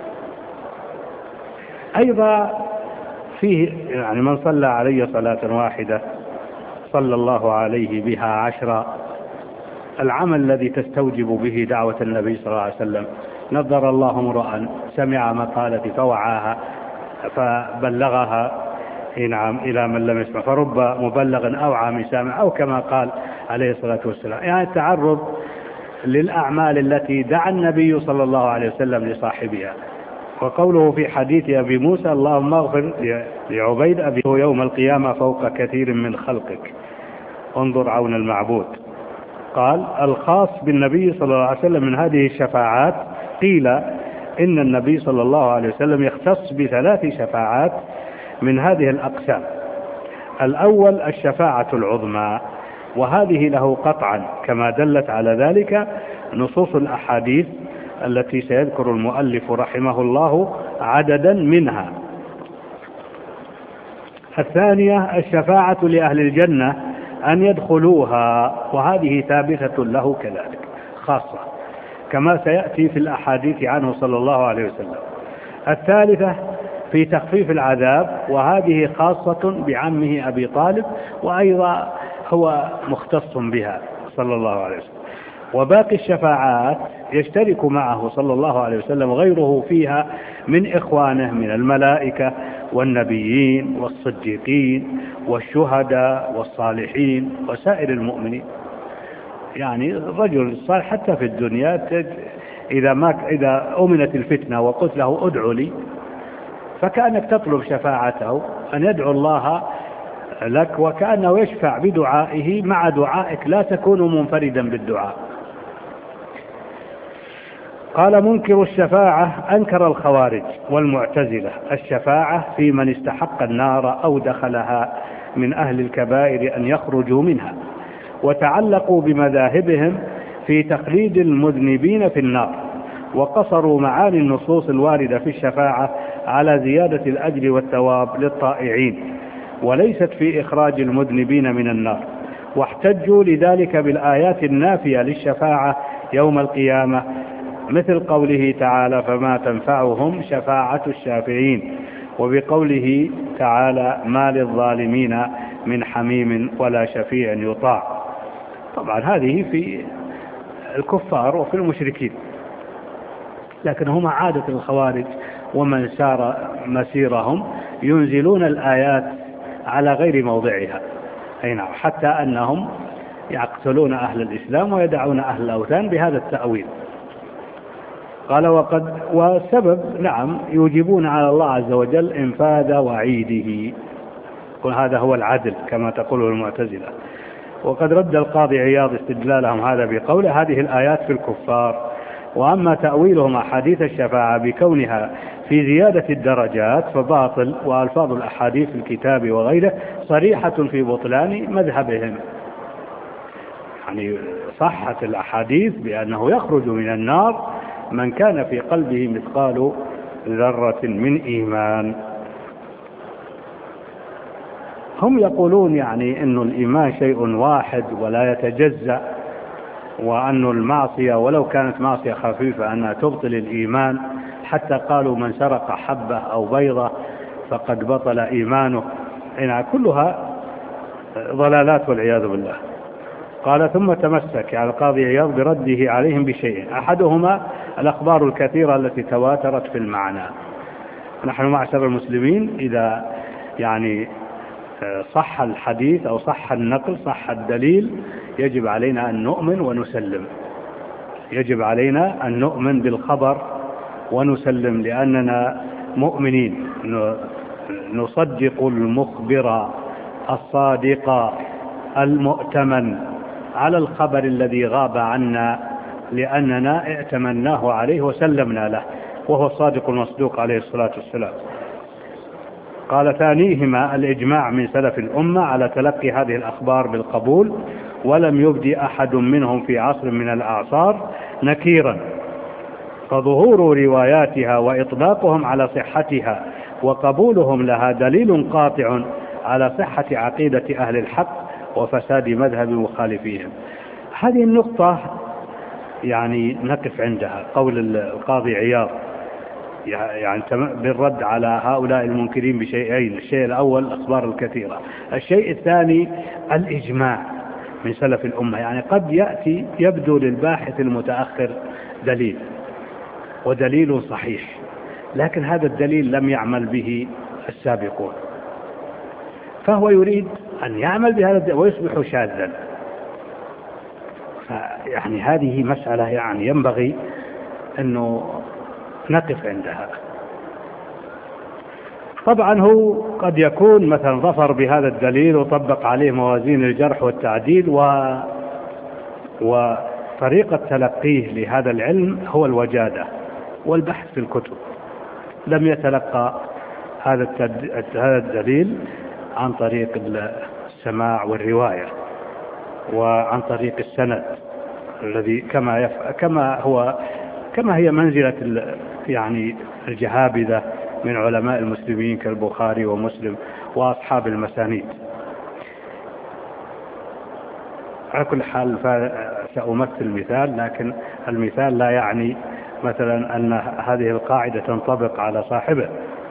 أيضا فيه يعني من صلى علي صلاة واحدة صلى الله عليه بها 10. العمل الذي تستوجب به دعوة النبي صلى الله عليه وسلم، نظر الله امرأ سمع مقالتي فوعاها فبلغها إلى من لم يسمع، فرب مبلغ أوعى من سامع، أو كما قال عليه الصلاة والسلام. يعني التعرض للأعمال التي دعا النبي صلى الله عليه وسلم لصاحبها. وقوله في حديث أبي موسى اللهم اغفر لعبيد أبي يوم القيامة فوق كثير من خلقك، انظر عون المعبود. قال الخاص بالنبي صلى الله عليه وسلم من هذه الشفاعات، قيل إن النبي صلى الله عليه وسلم يختص ب3 شفاعات من هذه الأقسام. الأول الشفاعة العظمى، وهذه له قطعا كما دلت على ذلك نصوص الأحاديث التي سيذكر المؤلف رحمه الله عددا منها. الثانية الشفاعة لأهل الجنة أن يدخلوها، وهذه ثابتة له كذلك خاصة كما سيأتي في الأحاديث عنه صلى الله عليه وسلم. الثالثة في تخفيف العذاب، وهذه خاصة بعمه أبي طالب، وأيضا هو مختص بها صلى الله عليه وسلم. وباقي الشفاعات يشترك معه صلى الله عليه وسلم غيره فيها من إخوانه من الملائكة والنبيين والصديقين والشهداء والصالحين وسائر المؤمنين. يعني الرجل الصالح حتى في الدنيا إذا أمنت الفتنة وقلت له ادعو لي، فكأنك تطلب شفاعته أن يدعو الله لك، وكأنه يشفع بدعائه مع دعائك، لا تكون منفردا بالدعاء. قال منكر الشفاعة أنكر الخوارج والمعتزلة الشفاعة في من استحق النار أو دخلها من أهل الكبائر أن يخرجوا منها، وتعلقوا بمذاهبهم في تخليد المذنبين في النار، وقصروا معاني النصوص الواردة في الشفاعة على زيادة الأجر والثواب للطائعين، وليست في إخراج المذنبين من النار، واحتجوا لذلك بالآيات النافية للشفاعة يوم القيامة، مثل قوله تعالى فما تنفعهم شفاعة الشافعين، وبقوله تعالى ما للظالمين من حميم ولا شفيع يطاع. طبعا هذه في الكفار وفي المشركين، لكن هم عادة الخوارج ومن سار مسيرهم ينزلون الآيات على غير موضعها، أي نعم، حتى أنهم يقتلون أهل الإسلام ويدعون أهل الأوثان بهذا التأويل. قال وسبب نعم يوجبون على الله عز وجل إنفاذ وعيده، وهذا هو العدل كما تقوله المعتزلة. وقد رد القاضي عياض استدلالهم هذا بقوله هذه الآيات في الكفار، وأما تأويلهم أحاديث الشفاعة بكونها في زيادة الدرجات فباطل، وألفاظ الأحاديث في الكتاب وغيره صريحة في بطلان مذهبهم. يعني صحت الأحاديث بأنه يخرج من النار من كان في قلبه مثقال ذرة من إيمان. هم يقولون يعني أن الإيمان شيء واحد ولا يتجزأ، وأن المعصية ولو كانت معصية خفيفة أنها تبطل الإيمان، حتى قالوا من سرق حبة أو بيضة فقد بطل إيمانه. إنها كلها ضلالات والعياذ بالله. قال ثم تمسك يعني القاضي عياض برده عليهم بشيء، أحدهما الأخبار الكثيرة التي تواترت في المعنى. نحن معشر المسلمين إذا يعني صح الحديث أو صح النقل صح الدليل يجب علينا أن نؤمن ونسلم، يجب علينا أن نؤمن بالخبر ونسلم، لأننا مؤمنين نصدق المخبر الصادق المؤتمن على الخبر الذي غاب عنا، لأننا ائتمناه عليه وسلمنا له، وهو الصادق المصدوق عليه الصلاة والسلام. قال ثانيهما الإجماع من سلف الأمة على تلقي هذه الأخبار بالقبول ولم يبدي أحد منهم في عصر من الأعصار نكيرا، فظهور رواياتها وإطلاقهم على صحتها وقبولهم لها دليل قاطع على صحة عقيدة أهل الحق وفساد مذهب مخالفيهم. هذه النقطة يعني نقف عندها. قول القاضي عياض يعني بالرد على هؤلاء المنكرين بشيئين: الشيء الأول الأخبار الكثيرة، الشيء الثاني الإجماع من سلف الأمة. يعني قد يأتي يبدو للباحث المتأخر دليل ودليل صحيح، لكن هذا الدليل لم يعمل به السابقون، فهو يريد أن يعمل بهذا الدليل ويصبح شاذا. يعني هذه مسألة يعني ينبغي أنه نقف عندها. طبعا هو قد يكون مثلا ظفر بهذا الدليل وطبق عليه موازين الجرح والتعديل، وطريقة تلقيه لهذا العلم هو الوجادة والبحث في الكتب. لم يتلقى هذا الدليل عن طريق السماع والرواية وعن طريق السند الذي كما هي منزلة يعني الجهابذة من علماء المسلمين كالبخاري ومسلم وأصحاب المسانيد. على كل حال سأمثل مثال، لكن المثال لا يعني مثلا أن هذه القاعدة تنطبق على صاحبه.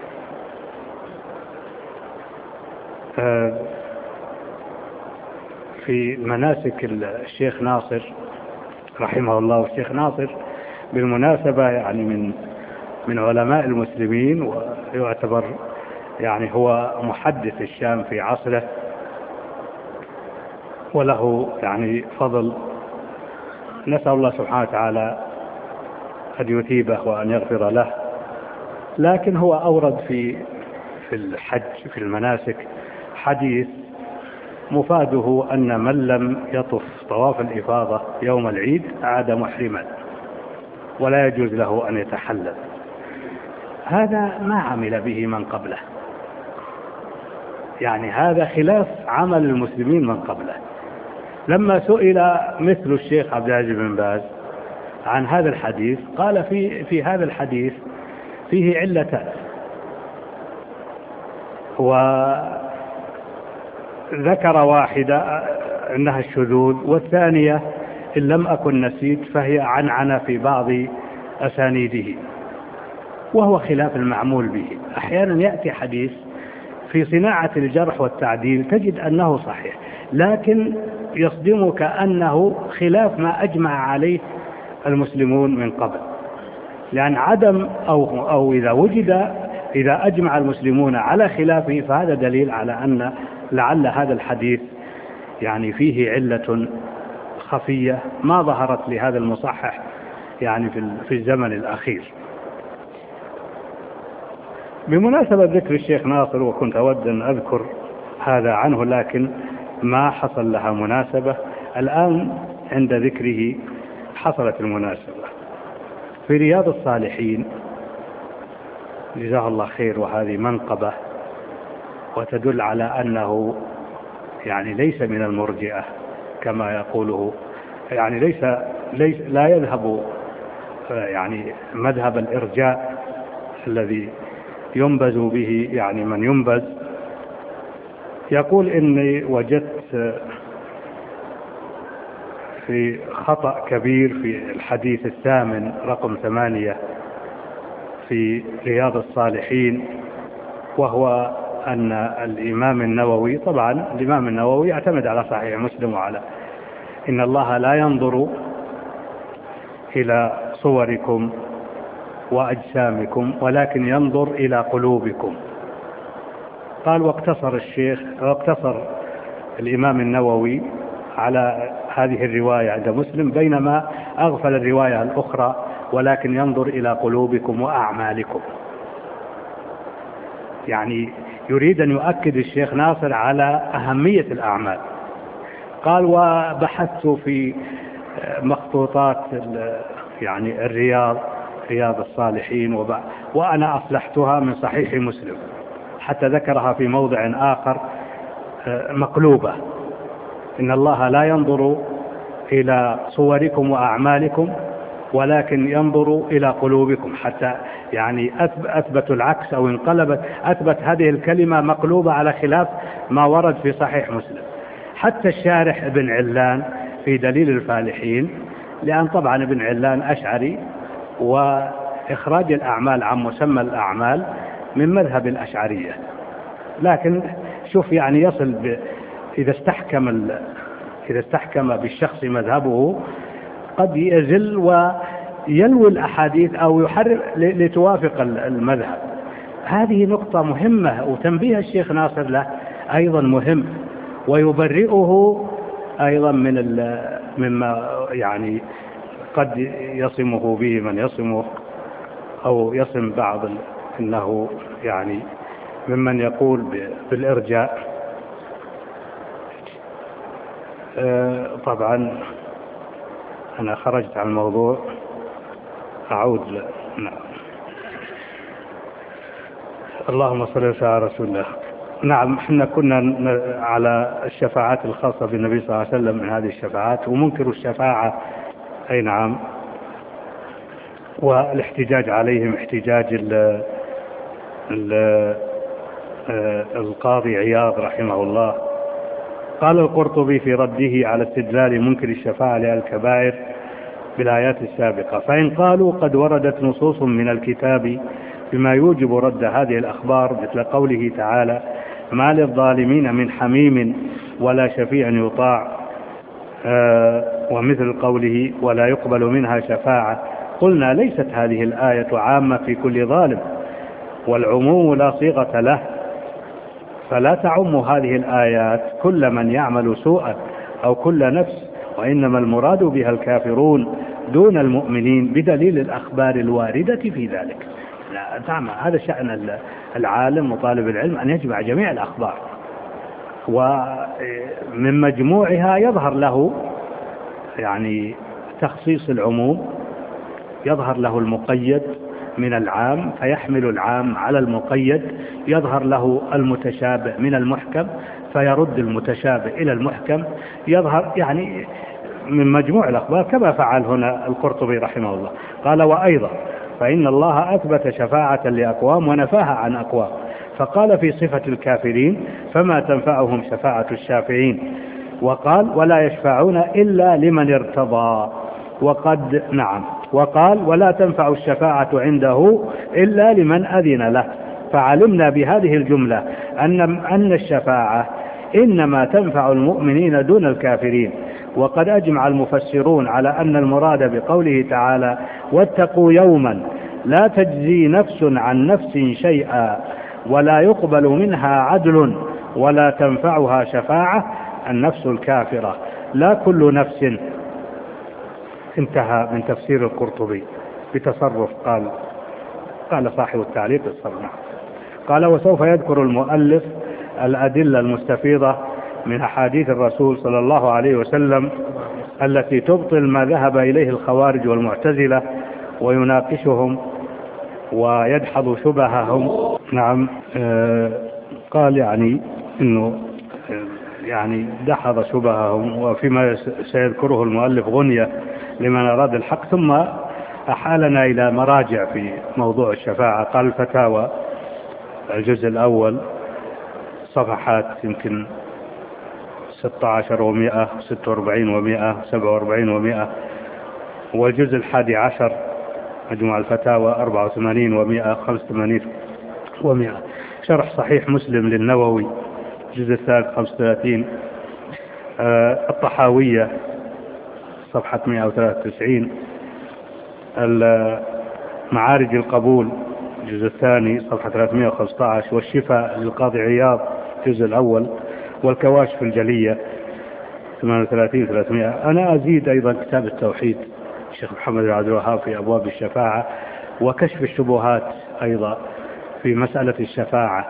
في مناسك الشيخ ناصر رحمه الله، الشيخ ناصر بالمناسبة يعني من علماء المسلمين، ويعتبر يعني هو محدث الشام في عصره، وله يعني فضل. نسأل الله سبحانه وتعالى أن يثيبه وأن يغفر له. لكن هو أورد في الحج في المناسك حديث مفاده أن من لم يطف طواف الإفاضة يوم العيد عاد محرما ولا يجوز له أن يتحلل. هذا ما عمل به من قبله، يعني هذا خلاف عمل المسلمين من قبله. لما سئل مثل الشيخ عبد العزيز بن باز عن هذا الحديث قال في هذا الحديث فيه علتان، وذكر واحدة أنها الشذوذ، والثانية إن لم أكن نسيت فهي عنعنة في بعض أسانيده، وهو خلاف المعمول به. أحيانا يأتي حديث في صناعة الجرح والتعديل تجد أنه صحيح، لكن يصدمك أنه خلاف ما أجمع عليه المسلمون من قبل، لأن عدم أو إذا أجمع المسلمون على خلافه فهذا دليل على أن لعل هذا الحديث يعني فيه علة خفية ما ظهرت لهذا المصحح يعني في الزمن الأخير. بمناسبة ذكر الشيخ ناصر، وكنت أود أن أذكر هذا عنه لكن ما حصل لها مناسبة، الآن عند ذكره حصلت المناسبة. في رياض الصالحين جزاه الله خير، وهذه منقبة وتدل على أنه يعني ليس من المرجئة كما يقوله، يعني ليس لا يذهب يعني مذهب الإرجاء الذي ينبذ به يعني من ينبذ. يقول إني وجدت في خطأ كبير في الحديث الثامن رقم 8 في رياض الصالحين، وهو أن الإمام النووي، طبعا الإمام النووي يعتمد على صحيح مسلم وعلى إن الله لا ينظر إلى صوركم وأجسامكم ولكن ينظر إلى قلوبكم. قال واقتصر الإمام النووي على هذه الرواية عند مسلم، بينما أغفل الرواية الأخرى ولكن ينظر إلى قلوبكم وأعمالكم. يعني يريد أن يؤكد الشيخ ناصر على أهمية الأعمال. قال وبحثت في مخطوطات يعني رياض الصالحين وأنا أصلحتها من صحيح مسلم، حتى ذكرها في موضع آخر مقلوبة، إن الله لا ينظر إلى صوركم وأعمالكم ولكن ينظر إلى قلوبكم، حتى يعني أثبت العكس أو أثبت هذه الكلمة مقلوبة على خلاف ما ورد في صحيح مسلم. حتى الشارح ابن علان في دليل الفالحين، لأن طبعا ابن علان أشعري، وإخراج الأعمال عن مسمى الأعمال من مذهب الأشعرية، لكن شوف يعني يصل إذا استحكم بالشخص مذهبه قد يزل ويلوي الأحاديث أو يحرف لتوافق المذهب. هذه نقطة مهمة، وتنبيه الشيخ ناصر له أيضا مهم، ويبرئه أيضا مما يعني قد يصمه به من يصمه أو يصم بعض إنه يعني ممن يقول بالإرجاء. طبعا أنا خرجت عن الموضوع، أعود نعم. اللهم صل وسلم على رسول الله. نعم، احنا كنا على الشفاعات الخاصة بالنبي صلى الله عليه وسلم من هذه الشفاعات، ومنكر الشفاعة أي نعم، والاحتجاج عليهم احتجاج القاضي عياض رحمه الله. قال القرطبي في رده على استدلال منكر الشفاعة للكبائر بالآيات السابقة: فإن قالوا قد وردت نصوص من الكتاب بما يوجب رد هذه الأخبار، مثل قوله تعالى: ما للظالمين من حميم ولا شفيع يطاع، ومثل قوله: ولا يقبل منها شفاعة، قلنا ليست هذه الآية عامة في كل ظالم، والعموم لا صيغة له، فلا تعم هذه الآيات كل من يعمل سوءا أو كل نفس، وإنما المراد بها الكافرون دون المؤمنين بدليل الأخبار الواردة في ذلك. هذا شأن العالم وطالب العلم أن يجمع جميع الأخبار، ومن مجموعها يظهر له يعني تخصيص العموم، يظهر له المقيد من العام فيحمل العام على المقيد، يظهر له المتشابه من المحكم فيرد المتشابه إلى المحكم، يظهر يعني من مجموع الأخبار كما فعل هنا القرطبي رحمه الله. قال: وأيضا فإن الله أثبت شفاعة لأقوام ونفاها عن أقوام، فقال في صفة الكافرين: فما تنفعهم شفاعة الشافعين، وقال: ولا يشفعون إلا لمن ارتضى، وقال: ولا تنفع الشفاعة عنده إلا لمن أذن له. فعلمنا بهذه الجملة أن الشفاعة إنما تنفع المؤمنين دون الكافرين. وقد أجمع المفسرون على أن المراد بقوله تعالى: واتقوا يوما لا تجزي نفس عن نفس شيئا ولا يقبل منها عدل ولا تنفعها شفاعة، النفس الكافرة لا كل نفس. انتهى من تفسير القرطبي بتصرف. قال صاحب التعليق الصرمع، قال: وسوف يذكر المؤلف الأدلة المستفيضة من أحاديث الرسول صلى الله عليه وسلم التي تبطل ما ذهب إليه الخوارج والمعتزلة ويناقشهم ويدحض شبههم. نعم، قال يعني إنه يعني دحض شبههم، وفيما سيذكره المؤلف غنية لمن أراد الحق. ثم أحالنا إلى مراجع في موضوع الشفاعة. قال: الفتاوى الجزء الأول صفحات يمكن 16 و100 46 و100 47 و100، والجزء 11 مجموع الفتاوى 84 و100 85 و100. شرح صحيح مسلم للنووي الجزء الثالث 35. الطحاوية صفحة 193. معارج القبول الجزء الثاني صفحة 315. والشفاء للقاضي عياض الجزء الأول. والكواشف الجلية 38 300. أنا أزيد أيضا كتاب التوحيد الشيخ محمد بن عبد الوهاب في أبواب الشفاعة، وكشف الشبهات أيضا في مسألة الشفاعة،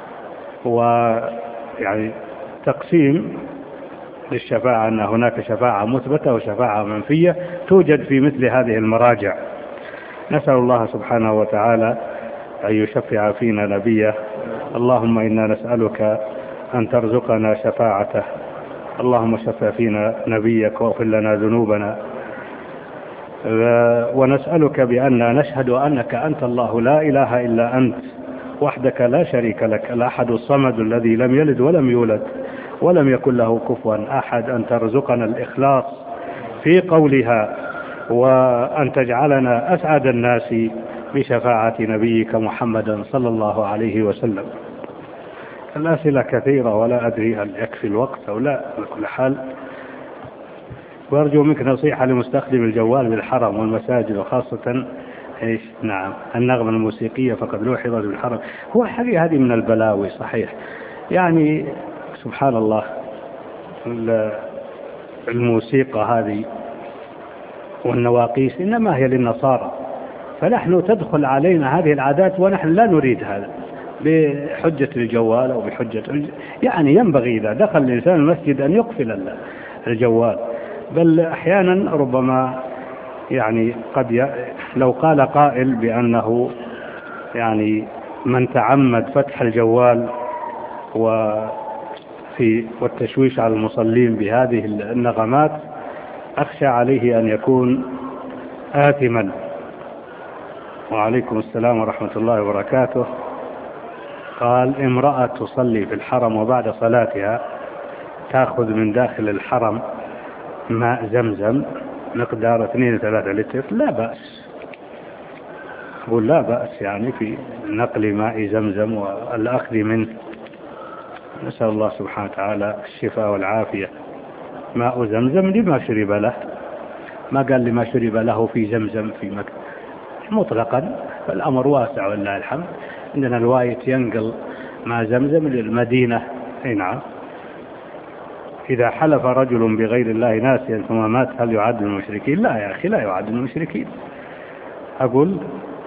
ويعني تقسيم للشفاعة أن هناك شفاعة مثبتة وشفاعة منفية توجد في مثل هذه المراجع. نسأل الله سبحانه وتعالى أن يشفع فينا نبيه. اللهم إنا نسألك أن ترزقنا شفاعته اللهم شفع فينا نبيك واغفر لنا ذنوبنا. ونسألك بأننا نشهد أنك أنت الله لا إله إلا أنت وحدك لا شريك لك، الأحد الصمد الذي لم يلد ولم يولد ولم يكن له كفوا أحد، أن ترزقنا الإخلاص في قولها، وأن تجعلنا أسعد الناس بشفاعة نبيك محمد صلى الله عليه وسلم. الأسئلة كثيرة ولا أدري هل يكفي الوقت أو لا. على كل حال وأرجو منك نصيحة لمستخدم الجوال بالحرم والمساجد، وخاصة نعم النغمة الموسيقية فقد لوحظت بالحرم. هو حقيقة هذه من البلاوي صحيح، يعني سبحان الله الموسيقى هذه والنواقيس إنما هي للنصارى، فنحن تدخل علينا هذه العادات ونحن لا نريد هذا بحجة الجوال أو بحجة، يعني ينبغي إذا دخل الإنسان المسجد أن يقفل الجوال، بل أحيانا ربما يعني قد لو قال قائل بأنه يعني من تعمد فتح الجوال والتشويش على المصلين بهذه النغمات أخشى عليه أن يكون آثما. وعليكم السلام ورحمة الله وبركاته. قال امرأة تصلي في الحرم وبعد صلاتها تأخذ من داخل الحرم ماء زمزم مقدار 2-3 لتر، لا بأس، أقول لا بأس يعني في نقل ماء زمزم والأخذ منه. نسأل الله سبحانه وتعالى الشفاء والعافية. ماء زمزم لما شرب له، ما قال لما شرب له في زمزم في مكة مطلقا، فالأمر واسع والله الحمد. عندنا رواية ينقل ماء زمزم للمدينة. نعم. إذا حلف رجل بغير الله ناسيا ثم مات هل يعد من المشركين؟ لا يا أخي، لا يعد من المشركين. أقول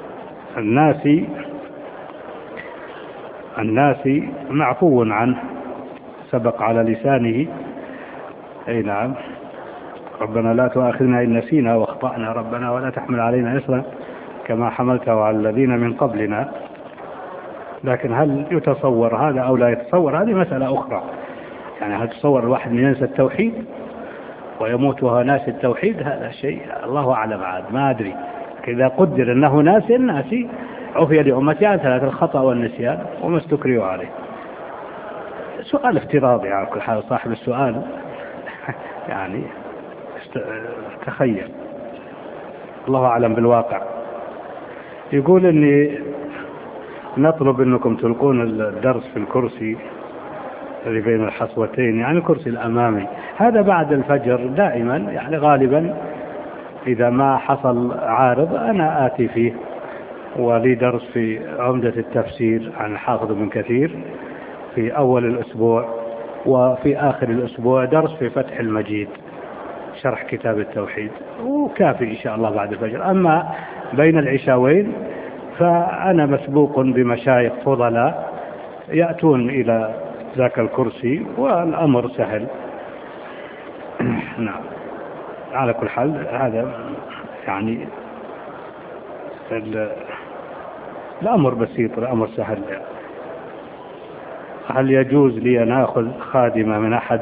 الناس معفو عنه، سبق على لسانه. أي نعم. ربنا لا تؤاخذنا إن نسينا واخطأنا، ربنا ولا تحمل علينا إصرا كما حملته على الذين من قبلنا. لكن هل يتصور هذا أو لا يتصور هذه مسألة أخرى. يعني هل تصور الواحد من ينسى التوحيد ويموت وهو ناسي التوحيد؟ هذا شيء الله أعلم، عاد ما أدري. إذا قدر أنه ناسي عفي لأمتي عن 3: الخطأ والنسيان وما استكرهوا عليه. سؤال افتراضي على كل حال صاحب السؤال يعني تخيل، الله أعلم بالواقع. يقول إني نطلب أنكم تلقون الدرس في الكرسي الذي بين الحصوتين، يعني الكرسي الأمامي، هذا بعد الفجر دائما، يعني غالبا إذا ما حصل عارض أنا آتي فيه. ولي درس في عمدة التفسير عن الحافظ ابن كثير في أول الأسبوع، وفي آخر الأسبوع درس في فتح المجيد شرح كتاب التوحيد، وكافي إن شاء الله بعد الفجر. أما بين العشاوين فأنا مسبوق بمشايخ فضلاء يأتون إلى ذاك الكرسي والأمر سهل. نعم. على كل حال هذا يعني الأمر بسيط، الأمر سهل. هل يجوز لي أن أخذ خادمة من أحد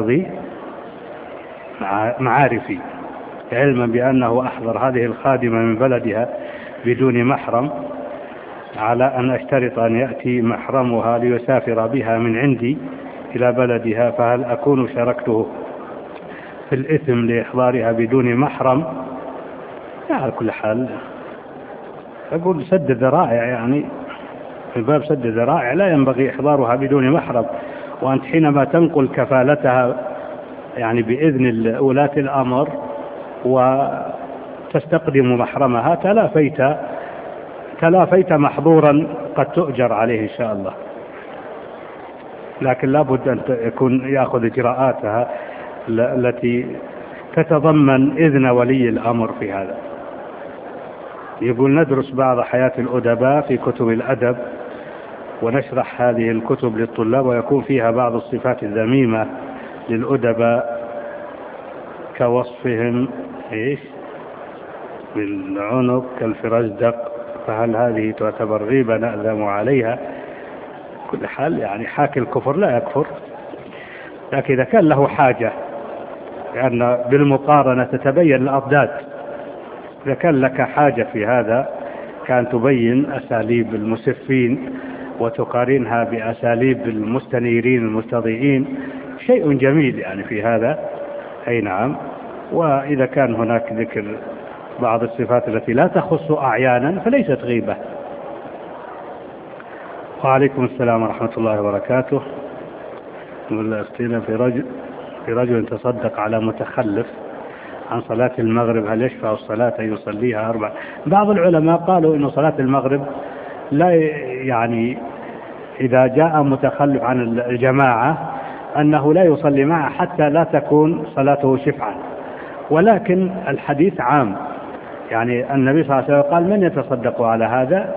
معارفي علما بأنه أحضر هذه الخادمة من بلدها بدون محرم، على أن أشترط أن يأتي محرمها ليسافر بها من عندي إلى بلدها، فهل أكون شاركته في الإثم لإحضارها بدون محرم؟ على كل حال أقول سد الذرائع، يعني في باب سد الذرائع لا ينبغي إحضارها بدون محرم. وأنت حينما تنقل كفالتها يعني بإذن ولاة الأمر وتستقدم محرمها تلافيت محظورا قد تؤجر عليه إن شاء الله. لكن لابد أن يكون يأخذ إجراءاتها التي تتضمن إذن ولي الأمر في هذا. يقول ندرس بعض حياة الأدباء في كتب الأدب ونشرح هذه الكتب للطلاب، ويكون فيها بعض الصفات الذميمة للأدباء كوصفهم بالعنق كالفرزدق، فهل هذه تعتبر غيبة نأذم عليها؟ كل حال يعني حاكي الكفر لا يكفر، لكن إذا كان له حاجة، لأن بالمقارنة تتبين الأضداد، إذا كان لك حاجة في هذا كان تبين أساليب المسفين وتقارنها بأساليب المستنيرين المستضيئين، شيء جميل يعني في هذا. أي نعم. وإذا كان هناك ذكر بعض الصفات التي لا تخص أعيانا فليست غيبة. وعليكم السلام ورحمة الله وبركاته. في رجل تصدق على متخلف عن صلاة المغرب، هل يشفع الصلاة أن يصليها 4؟ بعض العلماء قالوا إن صلاة المغرب لا، يعني إذا جاء متخلف عن الجماعة أنه لا يصلي معه حتى لا تكون صلاته شفعا، ولكن الحديث عام، يعني النبي صلى الله عليه وسلم قال من يتصدق على هذا.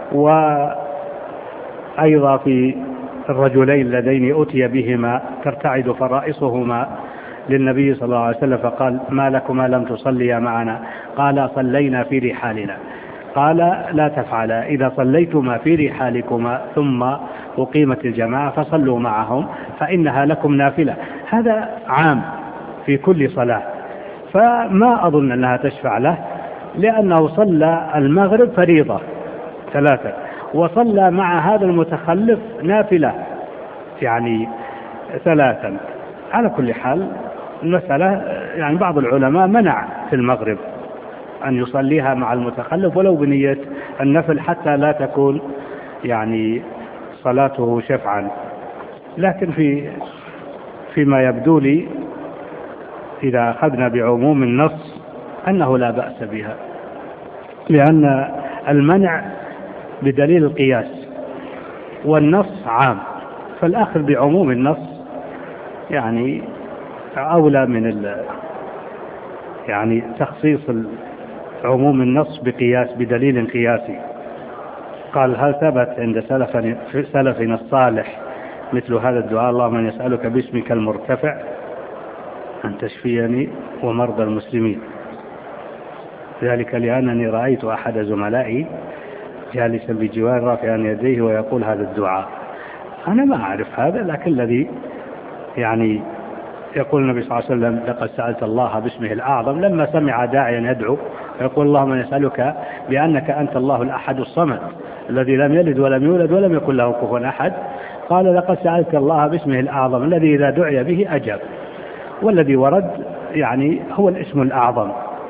وأيضا في الرجلين اللذين أتي بهما ترتعد فرائصهما للنبي صلى الله عليه وسلم فقال ما لكما لم تصليا معنا؟ قال صلينا في رحالنا. قال لا تفعلا، إذا صليتما في رحالكما ثم أقيمت الجماعة فصلوا معهم فإنها لكم نافلة. هذا عام في كل صلاة، فما أظن أنها تشفع له، لأنه صلى المغرب فريضة 3 وصلى مع هذا المتخلف نافلة يعني 3. على كل حال المسألة يعني بعض العلماء منع في المغرب أن يصليها مع المتخلف ولو بنية النفل حتى لا تكون يعني صلاته شفعا. لكن فيما يبدو لي إذا أخذنا بعموم النص أنه لا بأس بها، لأن المنع بدليل القياس والنص عام، فالأخذ بعموم النص يعني أولى من يعني تخصيص عموم النص بقياس بدليل قياسي. قال هل ثبت عند سلفنا الصالح مثل هذا الدعاء اللهم أن يسألك باسمك المرتفع أن تشفيني ومرضى المسلمين؟ ذلك لأنني رأيت أحد زملائي جالسا بجوار رافعا يديه ويقول هذا الدعاء. أنا ما أعرف هذا، لكن الذي يعني يقول النبي صلى الله عليه وسلم لقد سألت الله باسمه الأعظم لما سمع داعيا يدعو يقول اللهم نسألك بأنك أنت الله الأحد الصمد الذي لم يلد ولم يولد ولم يكن له كفوا أحد. قال لقد سألت الله باسمه الأعظم الذي إذا دعي به أجاب، والذي ورد يعني هو الاسم الأعظم.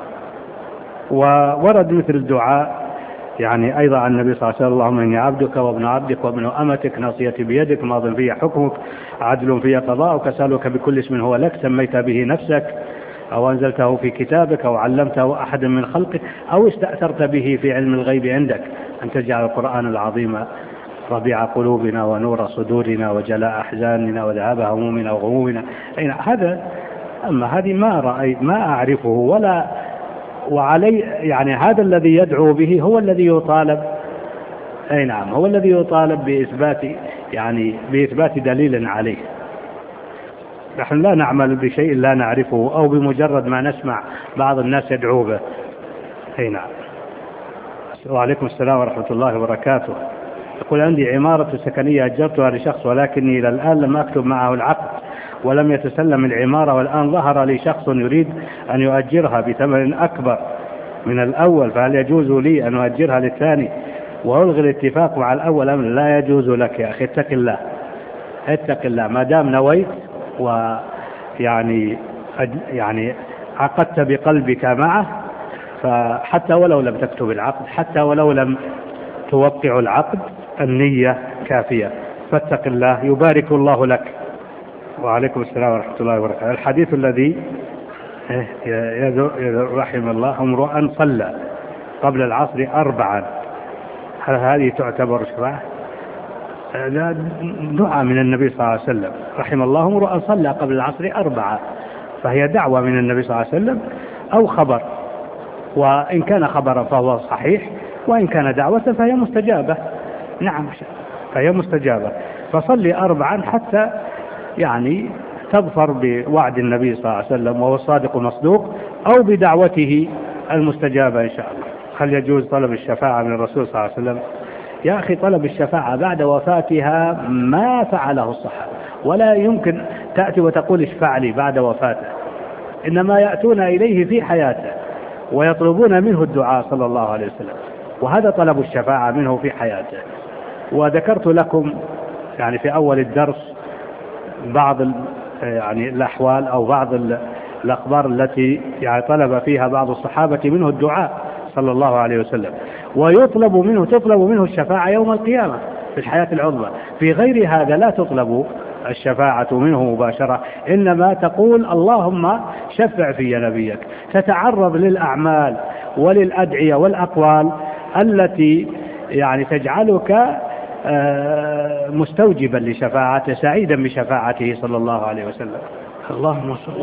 وورد مثل الدعاء يعني أيضا عن النبي صلى الله عليه وسلم اللهم إني عبدك وابن عبدك وابن أمتك ناصيتي بيدك ماض في حكمك عدل في قضاءك أسألك بكل اسم هو لك سميت به نفسك أو أنزلته في كتابك أو علمته أحد من خلقك أو استأثرت به في علم الغيب عندك أن تجعل القرآن العظيم ربيع قلوبنا ونور صدورنا وجلاء أحزاننا وذهاب همومنا وغمومنا. هذا أما هذه ما أعرفه ولا وعلي يعني هذا الذي يدعو به هو الذي يطالب نعم هو الذي يطالب بإثبات دليل عليه. نحن لا نعمل بشيء لا نعرفه أو بمجرد ما نسمع بعض الناس يدعو به. نعم. وعليكم السلام ورحمة الله وبركاته. يقول عندي عمارة سكنية أجرتها لشخص ولكني إلى الآن لم أكتب معه العقد ولم يتسلم العمارة، والآن ظهر لي شخص يريد أن يؤجرها بثمن أكبر من الأول، فهل يجوز لي أن أؤجرها للثاني وألغي الاتفاق مع الأول أم لا يجوز لك؟ يا أخي اتق الله ما دام نويت ويعني عقدت بقلبك معه، فحتى ولو لم تكتب العقد حتى ولو لم توقع العقد النية كافية، فاتق الله يبارك الله لك. وعليكم السلام ورحمة الله وبركاته. الحديث الذي رحم الله امرؤ صلى قبل العصر 4، هل هذه تعتبر شفاعة؟ دعاء من النبي صلى الله عليه وسلم رحم الله امرؤ صلى قبل العصر 4، فهي دعوة من النبي صلى الله عليه وسلم أو خبر، وإن كان خبرا فهو صحيح وإن كان دعوة فهي مستجابة. نعم فهي مستجابة، فصلي 4 حتى يعني تظفر بوعد النبي صلى الله عليه وسلم وهو الصادق المصدوق أو بدعوته المستجابة إن شاء الله. هل يجوز طلب الشفاعة من الرسول صلى الله عليه وسلم؟ يا أخي طلب الشفاعة بعد وفاتها ما فعله الصحابة ولا يمكن تأتي وتقول اشفع لي بعد وفاته، إنما يأتون إليه في حياته ويطلبون منه الدعاء صلى الله عليه وسلم، وهذا طلب الشفاعة منه في حياته. وذكرت لكم يعني في أول الدرس بعض يعني الأحوال أو بعض الأخبار التي يعني طلب فيها بعض الصحابة منه الدعاء صلى الله عليه وسلم، وتطلب منه الشفاعة يوم القيامة في الحياة العظمى. في غير هذا لا تطلب الشفاعة منه مباشرة، إنما تقول اللهم شفع في نبيك، تتعرض للأعمال وللأدعية والأقوال التي يعني تجعلك مستوجبا لشفاعته، سعيدا بشفاعته صلى الله عليه وسلم. اللهم صل